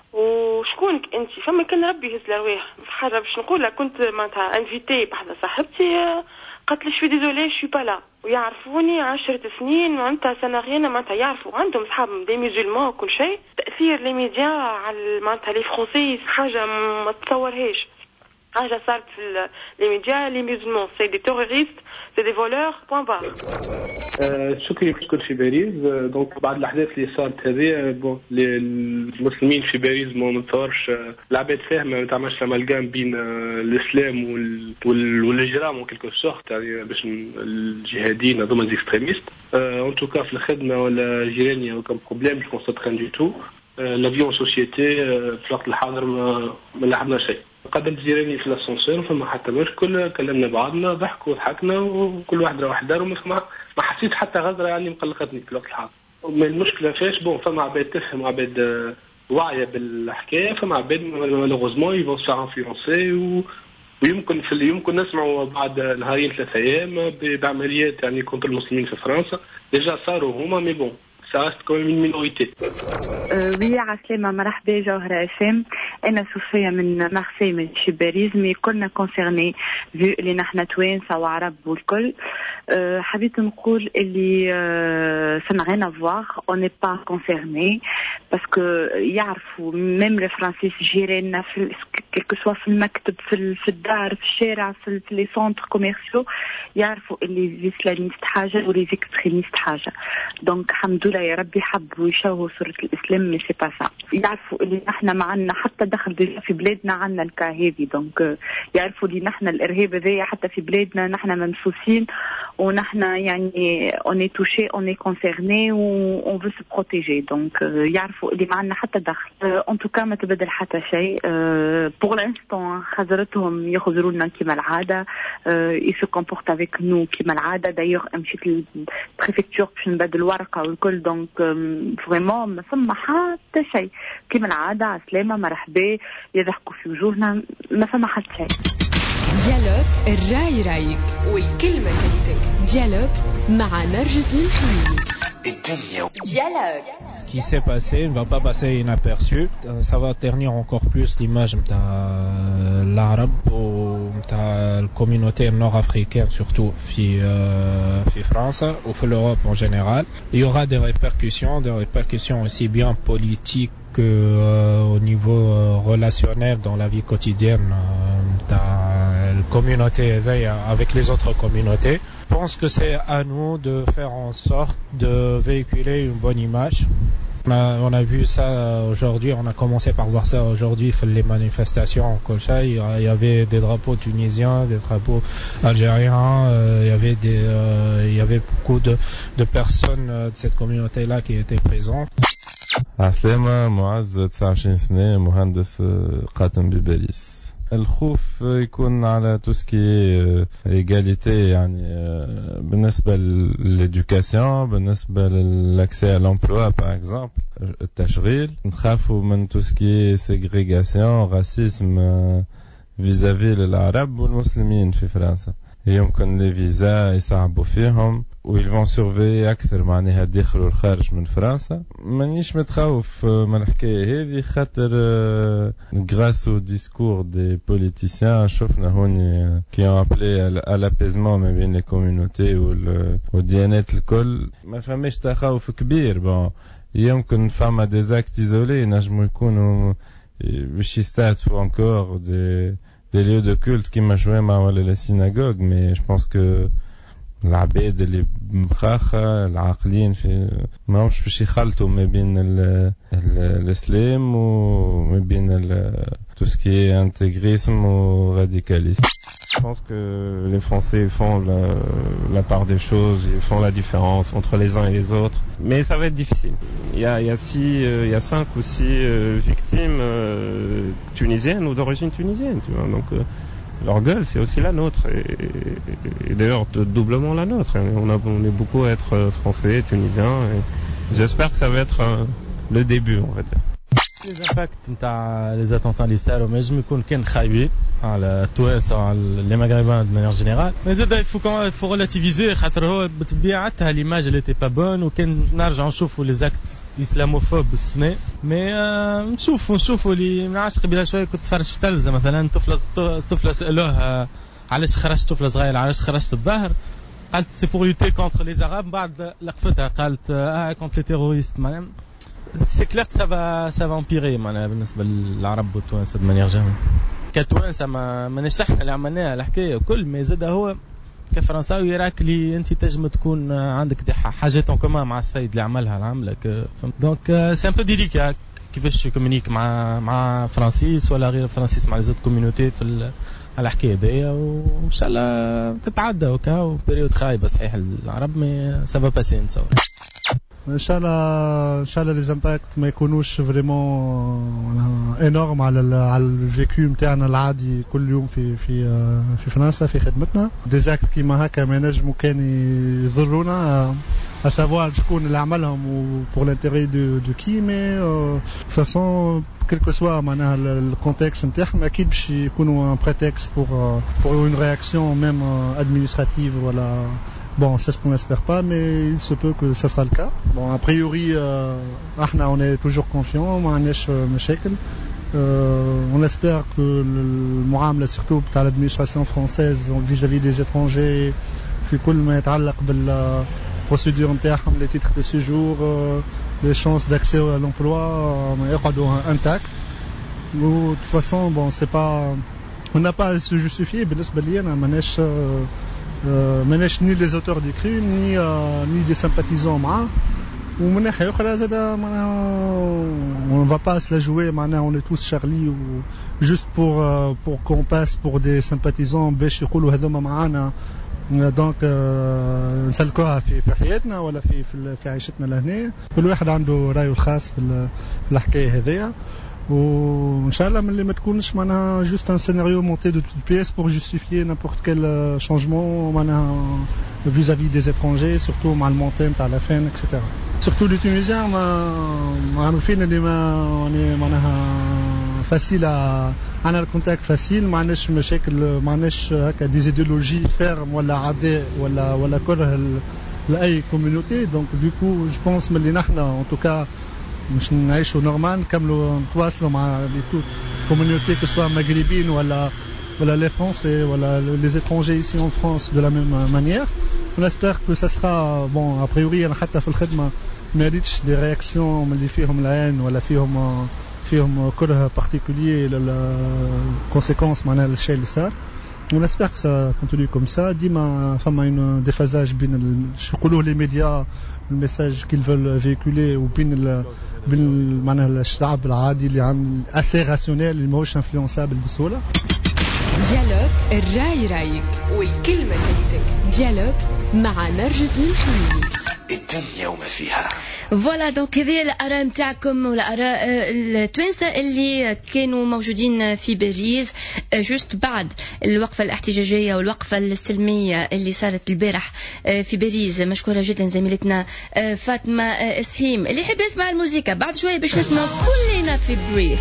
وشكونك انت فما كان ربي يهز الارواح حاجه باش نقولها كنت معناتها انفيتي بحذا صاحبتي قالت لي شوي ديزولي شوي با لا ويعرفوني عشرة سنين وانت سنغينا معناتها يعرفوا عندهم اصحاب دي ميزولمان وكل شيء تاثير لي ميديا على معناتها لي فرونسي حاجه ما تصورهاش حاجه صارت في لي ميديا لي ميزولمان سي دي تيروريست c'est des voleurs point barre. شكرا باش تكون في باريس. دونك بعد الاحداث اللي صارت هذه بون المسلمين في باريس ما نتصورش العباد فاهمه ما تعملش امالغام بين الاسلام والاجرام وكيلكو سورت يعني باش الجهاديين هذوما الاكستريميست ان توكا في الخدمه ولا جيراني او كم بروبليم جو كونستات ريان دو تو. لافيون سوسيتي في الوقت الحاضر ما ما لاحظنا شيء. قدمت جيراني في الاسانسير فما حتى مشكل كلمنا بعضنا ضحكوا وضحكنا وكل واحد روح دار وما ما حسيت حتى غزره يعني مقلقتني في الوقت الحاضر. المشكله فاش بون فما عباد تفهم عباد واعيه بالحكايه فما عباد مالوغوزمون يفون سا انفلونسي ويمكن في يمكن نسمعوا بعد نهارين ثلاثة ايام بعمليات يعني كونتر المسلمين في فرنسا ديجا صاروا هما مي بون ça reste quand même une minorité. وي عسلامة مرحبا جوهرة افام. انا صوفيا من مارسي من شي باريس مي كلنا كونسيرني فيو اللي نحنا توانسة وعرب والكل. أه حبيت نقول اللي ça n'a rien à voir, on n'est pas concerné parce que يعرفوا même les Français جيراننا في quelque soit في المكتب في في الدار في الشارع في les centres commerciaux يعرفوا اللي الإسلاميست حاجة واللي اكستريميست حاجة. دونك الحمد لله يا ربي حبوا يشوهوا صورة الإسلام مي سي با سا. يعرفوا اللي نحنا معنا حتى دخل في بلادنا عنا الكاهذي دونك يعرفوا اللي نحنا الإرهاب هذايا حتى في بلادنا نحنا منفوسين ونحن يعني on est touché, on est concerné ou on veut se protéger donc يعرفوا اللي معنا حتى دخل. en tout cas ما تبدل حتى شيء. pour l'instant خزرتهم يخزروا لنا كما العادة. ils se comportent avec nous كما العادة. d'ailleurs مشيت للبريفكتور باش نبدل الورقة والكل دونك vraiment ما ثم حتى شيء كما العادة. عسلامة مرحبا يضحكوا في وجوهنا ما ثم حتى شيء. ديالوج الراي رايك والكلمة كلمتك. ديالوج مع نرجس المحمدي. Dialogue. Ce qui s'est passé ne va pas passer inaperçu. Ça va ternir encore plus l'image de l'arabe ou de la communauté nord-africaine, surtout en France ou en Europe en général. Il y aura des répercussions, des répercussions aussi bien politiques qu'au niveau relationnel dans la vie quotidienne de la communauté avec les autres communautés. Je pense que c'est à nous de faire en sorte de véhiculer une bonne image. On a, on a vu ça aujourd'hui, on a commencé par voir ça aujourd'hui, les manifestations comme ça. Il y avait des drapeaux tunisiens, des drapeaux algériens, euh, il y avait des, euh, il y avait beaucoup de, de personnes de cette communauté-là qui étaient présentes. عسلامة معز تسعة وعشرين سنة مهندس قاتم بباريس. الخوف يكون على توسكي إيجاليتي يعني بالنسبة للإدوكاسيون بالنسبة للأكسي للإمبلوا باغ إكزامبل التشغيل. نخافوا من توسكي سيغريغاسيون راسيسم فيزافي للعرب والمسلمين في فرنسا. يمكن لي فيزا يصعبوا فيهم ويل فون سورفي اكثر معناها الداخل والخارج من فرنسا. مانيش متخوف من الحكايه هذه خاطر غراس او ديسكور دي بوليتيسيان شفنا هوني كي ابلي على لابيزمون ما بين لي كوميونيتي والديانات الكل. ما فماش تخوف كبير. بون يمكن فما دي زاكت ايزولي نجموا يكونوا باش يستهدفوا انكور دي des lieux de culte qui مجموعة ولا la synagogue, mais je pense que العباد اللي مخاخة العاقلين في ما همش باش يخلطوا ما بين الإسلام وما بين tout ce qui est intégrisme ou radicalisme. Je pense que les Français font la, la part des choses, ils font la différence entre les uns et les autres, mais ça va être difficile. Il y a, il y a six, euh, il y a cinq ou six euh, victimes euh, tunisiennes ou d'origine tunisienne, tu vois. Donc euh, leur gueule, c'est aussi la nôtre, et, et, et d'ailleurs doublement la nôtre. On, a, on est beaucoup à être français, tunisiens, et j'espère que ça va être euh, le début, on va dire. Les impacts نتاع les attentats اللي صاروا ما يجم يكون كان خايبين على التوانسة وعلى لي مغربان de manière générale. Mais زاد il faut quand il faut relativiser خاطر هو بطبيعتها l'image elle était pas bonne وكان نرجعوا نشوفوا les actes islamophobes بالسنة. mais نشوفوا نشوفوا اللي ما عادش قبيله شوية كنت فرش في تلفزة مثلا طفلة طفلة سألوها علاش خرجت طفلة صغيرة علاش خرجت الظهر قالت c'est pour lutter contre les arabes بعد لقفتها قالت ah contre les terroristes معناها. C'est clair que ça va ça va empirer معناها بالنسبة للعرب والتوانسة de manière générale. كتوانسة ما ما نشحنا اللي عملناها الحكاية وكل ما زاد هو كفرنساوي يراك لي انت تجم تكون عندك دي حاجات كما مع السيد اللي عملها العملك. دونك سي ان بو ديليكا كيفاش يكومونيك مع مع فرانسيس ولا غير فرانسيس مع لي زوت كوميونيتي في الحكايه ديا، وان شاء الله تتعدى وكا وبريود خايبه صحيح العرب مي سافا باسي نتصور. ان شاء الله ان شاء الله لي زامباكت ما يكونوش فريمون انورم على على الفيكو نتاعنا العادي كل يوم في في في فرنسا في خدمتنا. ديزاكت كيما هكا ما نجموا كان يضرونا اسافوار شكون اللي عملهم و بور لانتيري دو دو كي مي فاصون quel que soit معناها الكونتكست نتاعهم اكيد باش يكونوا ان بريتكست بور بور اون رياكسيون ميم ادمينستراتيف ولا. Bon, c'est ce qu'on n'espère pas, mais il se peut que ça sera le cas. Bon, a priori, euh, on est toujours confiant, euh, on espère que le muamla surtout par l'administration française vis-à-vis des étrangers, في كل ما يتعلق بالprocédure نتاعهم, les titres de séjour, euh, les chances d'accès à l'emploi, ما يقعدوا intact. De toute façon, bon, c'est pas, on n'a pas à se justifier. بالنسبة لي أنا ماناش ماناش ني لي زوتور دي كريم ني ني دي سامباتيزون معاه. ومن ناحية أخرى زاد on va pas se la jouer معناها on est tous Charlie ou juste pour pour qu'on passe pour des sympathisants باش يقولوا هذوما معانا دونك نسلكوها في في حياتنا ولا في في في عيشتنا لهنا. كل واحد عنده رأيه الخاص في الحكاية هذيا، وإن شاء الله من اللي ما تكونش معناها juste un scénario monté de toutes pièces pour justifier n'importe quel changement معناها vis-à-vis des étrangers, surtout مع المونتين تاع la fin et cetera. Surtout les Tunisiens معروفين اللي ما معناها facile à عنا الكونتاكت فاسيل، ما عندناش مشاكل، ما عندناش هكا دي ايديولوجي فيرم ولا عداء ولا ولا كره لاي كوميونيتي. دونك دوكو جو بونس ملي نحنا ان توكا مش نعيشوا نورمال نكملوا نتواصلوا مع لي توت كوميونيتي كو سوا مغربيين ولا ولا لي فرونسي ولا لي étrangers ici en France de la même manière. On espère que ça sera bon. A priori انا حتى في الخدمه ما ريتش دي رياكسيون اللي فيهم العين ولا فيهم فيهم كره particulier للconséquence معناها للشيء اللي صار. On espère que ça continue comme ça. ديما فما un déphasage بين شو يقولوا لي ميديا الميساج qu'ils veulent véhiculer وبين بين معناها الشعب العادي اللي عن assez rationnel اللي ماهوش influençable بسهوله. ديالوج الراي رايك والكلمه كلمتك. ديالوج مع نرجس المحمدي. الدنيا وما فيها. فوالا دونك هذه الآراء متاعكم والآراء التوانسة اللي كانوا موجودين في باريس جوست بعد الوقفة الاحتجاجية والوقفة السلمية اللي صارت البارح في باريس. مشكورة جدا زميلتنا فاطمة إسحيم. اللي يحب يسمع الموسيقى بعد شوية باش نسمع كلنا في بريث.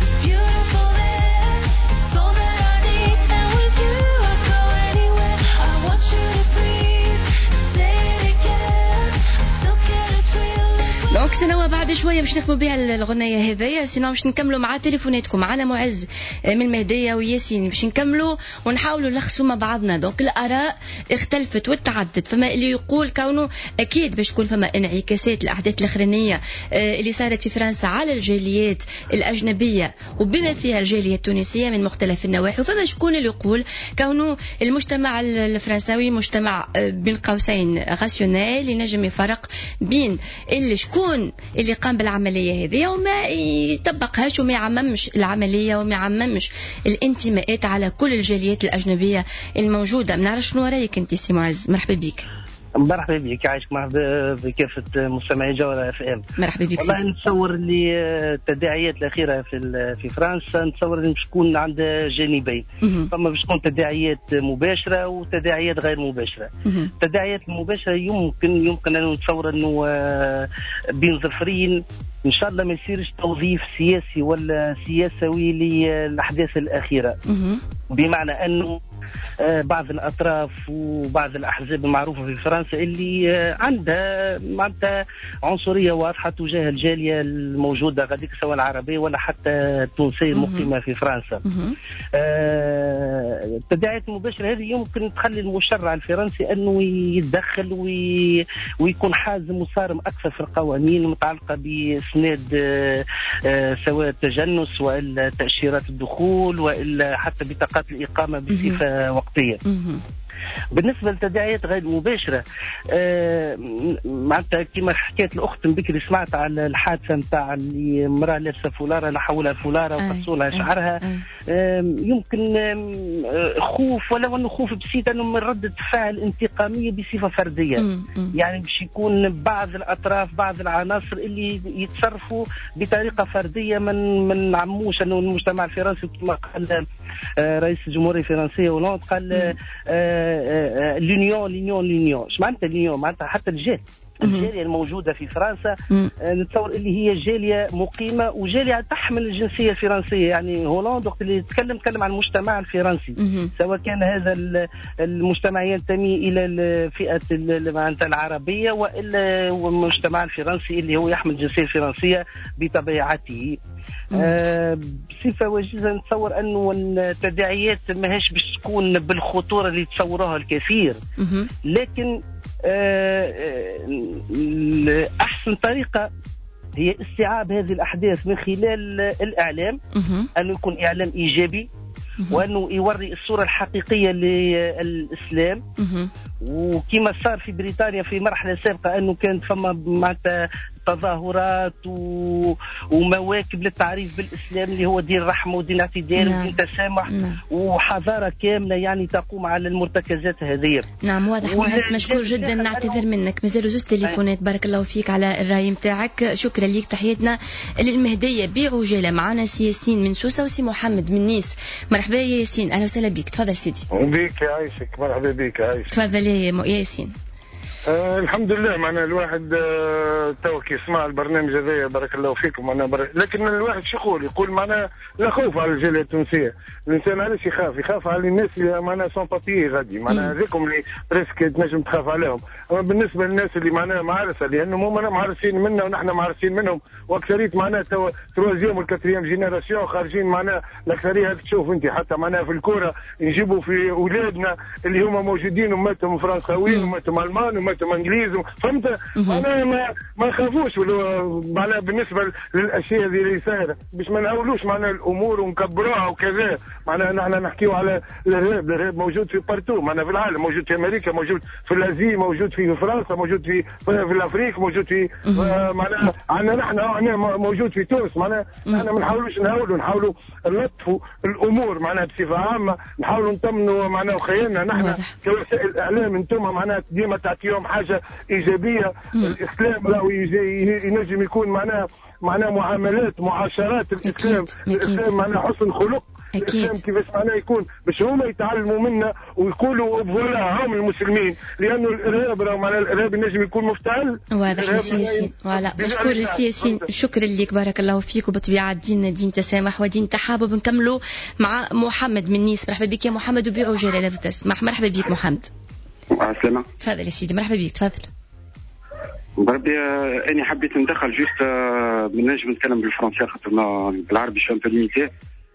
دونك استنوا بعد شويه باش نختموا بها الغنيه هذيا، سينو باش نكملوا مع تليفوناتكم. معنا معز من مهديه وياسين باش نكملوا ونحاولوا نلخصوا مع بعضنا. دونك الاراء اختلفت وتعددت، فما اللي يقول كونه اكيد باش تكون فما انعكاسات الاحداث الاخرانيه اللي صارت في فرنسا على الجاليات الاجنبيه وبما فيها الجاليه التونسيه من مختلف النواحي، وفما شكون اللي يقول كونه المجتمع الفرنساوي مجتمع بين قوسين راسيونيل ينجم يفرق بين اللي شكون اللي قام بالعملية هذه وما يطبقهاش وما يعممش العملية وما يعممش الانتماءات على كل الجاليات الأجنبية الموجودة. ما نعرفش شنو رأيك انت سي معز؟ مرحبا بك. مرحبا بك، عايشك مرحبا بكافة مستمعي جوهرة اف ام. مرحبا بك. والله نتصور اللي التداعيات الأخيرة في في فرنسا نتصور ان باش تكون عندها جانبين. فما باش تكون تداعيات مباشرة وتداعيات غير مباشرة. التداعيات المباشرة يمكن يمكن أن نتصور انه بين ظفرين ان شاء الله ما يصيرش توظيف سياسي ولا سياسوي للأحداث الأخيرة. بمعنى انه بعض الأطراف وبعض الأحزاب المعروفة في فرنسا اللي عندها معناتها عنصرية واضحة تجاه الجالية الموجودة غاديك سواء العربية ولا حتى التونسية المقيمة في فرنسا. التداعيات المباشرة هذه يمكن تخلي المشرع الفرنسي أنه يتدخل وي... ويكون حازم وصارم أكثر في القوانين المتعلقة بإسناد سواء التجنس وإلا تأشيرات الدخول وإلا حتى بطاقات الإقامة بصفة وقتية. بالنسبه للتداعيات غير مباشره آه معناتها كما حكيت الاخت بكري سمعت على الحادثه نتاع اللي امراه لابسه فولاره نحولها الفولاره وقصوا لها شعرها آه يمكن آه خوف ولو انه خوف بسيط انه من رده فعل انتقاميه بصفه فرديه. مم. يعني باش يكون بعض الاطراف بعض العناصر اللي يتصرفوا بطريقه فرديه من من نعموش انه المجتمع الفرنسي كما قال آه رئيس الجمهوريه الفرنسيه هولاند قال آه آه لونيون لونيون لونيون. اش معناتها لونيون؟ معناتها حتى الجهل الجاليه الموجوده في فرنسا آه نتصور اللي هي جاليه مقيمه وجاليه تحمل الجنسيه الفرنسيه. يعني هولاند وقت اللي يتكلم تكلم عن المجتمع الفرنسي سواء كان هذا المجتمع ينتمي الى الفئه معناتها العربيه والا المجتمع الفرنسي اللي هو يحمل الجنسيه الفرنسيه بطبيعته. آه بصفه وجيزه نتصور انه التداعيات ماهيش باش تكون بالخطوره اللي تصوروها الكثير لكن آه آه احسن طريقه هي استيعاب هذه الاحداث من خلال الاعلام انه يكون اعلام ايجابي وانه يوري الصوره الحقيقيه للاسلام وكما صار في بريطانيا في مرحله سابقه انه كانت فما معناتها تظاهرات و... ومواكب للتعريف بالاسلام اللي هو دين رحمه ودين اعتدال نعم. ودين تسامح نعم. وحضاره كامله يعني تقوم على المرتكزات هذه. نعم واضح مهندس مشكور جدا. نعتذر منك مازالوا زوج تليفونات. بارك الله فيك على الراي نتاعك. شكرا ليك. تحياتنا للمهديه بعجاله. معنا سي ياسين من سوسه وسي محمد من نيس. مرحبا يا ياسين. اهلا وسهلا بك. تفضل سيدي. بيك يا عايشك. مرحبا بك يا عايشك. تفضل يا ياسين. آه الحمد لله. معنا الواحد آه توك يسمع البرنامج هذا بارك الله فيكم. معنا بر... لكن الواحد شو يقول يقول معنا لا خوف على الجاليه التونسيه. الانسان علاش يخاف؟ يخاف على الناس اللي معنا سون بابيي غادي معنا هذيكم اللي بريسك تنجم تخاف عليهم. اما بالنسبه للناس اللي معنا معرسه لانهم هما معرسين منا ونحن معرسين منهم واكثريه معنا تو تروازيام والكاتريام جينيراسيون خارجين معنا الاكثريه هذيك. تشوف انت حتى معنا في الكوره نجيبوا في اولادنا اللي هما موجودين وماتهم فرنساويين وماتهم المان وماتهم انجليز فهمت. انا ما ما نخافوش معناها بالنسبه للاشياء هذه اللي صايره باش ما نهولوش معنا الامور ونكبروها وكذا. معناها نحن نحكيو على الارهاب. الارهاب موجود في بارتو معنا في العالم. موجود في امريكا موجود في الازي موجود في فرنسا موجود في في الافريق موجود في معناها عندنا نحن موجود في تونس. معناها نحن ما نحاولوش نهولوا نحاولوا نلطفوا الامور معناها بصفه عامه نحاولوا نطمنوا معناها وخيالنا نحن كوسائل الاعلام انتم معناها ديما تعطيهم حاجه ايجابيه. الاسلام راهو ينجم يكون معناها معناها معاملات معاشرات الاسلام. الاسلام معناها حسن خلق. الاسلام كيفاش معناه يكون باش هما يتعلموا منا ويقولوا فوالا هم المسلمين لانه الارهاب راهو معناه الارهاب ينجم يكون مفتعل. واضح يا سياسي. فوالا مشكور سياسي. شكرا لك. بارك الله فيك. وبطبيعه دين دين تسامح ودين تحابب. نكملوا مع محمد من نيس. مرحبا بك يا محمد وبعجاله لا تسمح. مرحبا بك محمد. مع السلامه. تفضل يا سيدي. مرحبا بك. تفضل. بربي اني حبيت ندخل جوست من نجم نتكلم بالفرنسي خاطر بالعربي شو امبو ليميتي.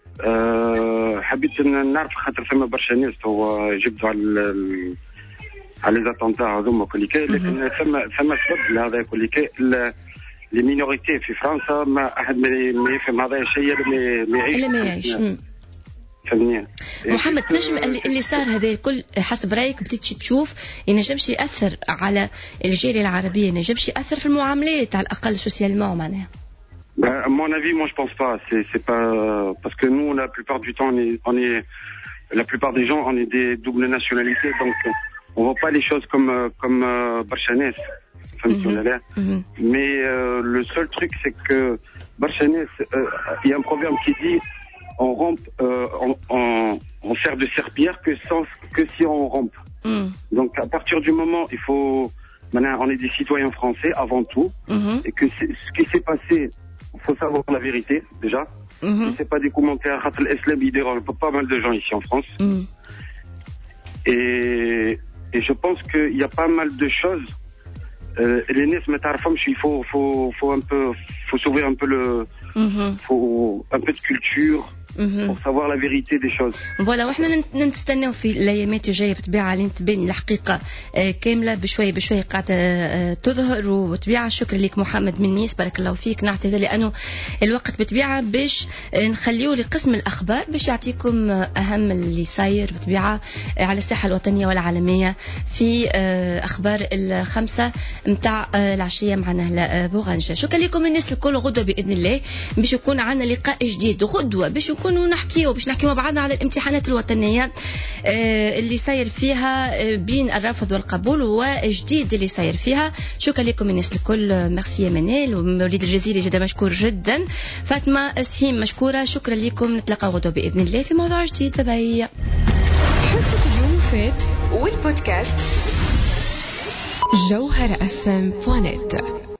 أه حبيت نعرف خاطر ثم برشا ناس تو جبدوا على على لي زاتونتا هذوما كل كي لكن ثم ثم سبب لهذا كل كي لي مينوريتي في فرنسا ما احد ما يفهم هذا الشيء اللي ما يعيش اللي ما يعيش فهمني. محمد نجم اللي صار هذا الكل حسب رايك بتجي تشوف ينجمش ياثر على الجاليه العربيه ينجمش ياثر في المعاملات على الاقل سوسيالمون معناها؟ À mon avis, moi je pense pas. C'est, c'est pas parce que nous, la plupart du temps, on est, on est, la plupart des gens, on est des doubles nationalités, donc on voit pas les choses comme comme euh, Barchanes. Mm-hmm. Mais euh, le seul truc, c'est que Barchanes, il euh, y a un proverbe qui dit on rompt, euh, on, on, on sert de serpillière que sans que si on rompt. Mm. Donc à partir du moment, il faut, maintenant, on est des citoyens français avant tout, mm-hmm. et que ce qui s'est passé. Il faut savoir la vérité, déjà. Mm-hmm. C'est pas des commentaires. L'islam, il dérange pas mal de gens ici en France. Mm. Et, et je pense qu'il y a pas mal de choses. Euh, les Nes, il faut, faut, faut un peu, faut s'ouvrir un peu le, mm-hmm. faut un peu de culture. pour savoir la vérité des choses. Voilà, وإحنا نستناو في الأيامات الجاية بطبيعة لين تبين الحقيقة كاملة بشوي بشوي قاعدة تظهر. وبطبيعة شكرا لك محمد من نيس، بارك الله فيك. نعتذر لأنه الوقت بطبيعة باش نخليه لقسم الأخبار باش يعطيكم أهم اللي صاير بطبيعة على الساحة الوطنية والعالمية في أخبار الخمسة متاع العشية مع نهلة بوغنجة. شكرا لكم الناس الكل. غدوة بإذن الله باش يكون عنا لقاء جديد، غدوة باش نكونوا نحكيو باش نحكيو مع بعضنا على الامتحانات الوطنية اللي صاير فيها بين الرفض والقبول وجديد اللي صاير فيها. شكرا لكم الناس الكل. ميرسي يا منال وموليد الجزيري جدا مشكور جدا. فاطمة سحيم مشكورة. شكرا لكم. نتلاقى غدوة بإذن الله في موضوع جديد. باي. حصة اليوم فات والبودكاست جوهرة أف إم نت.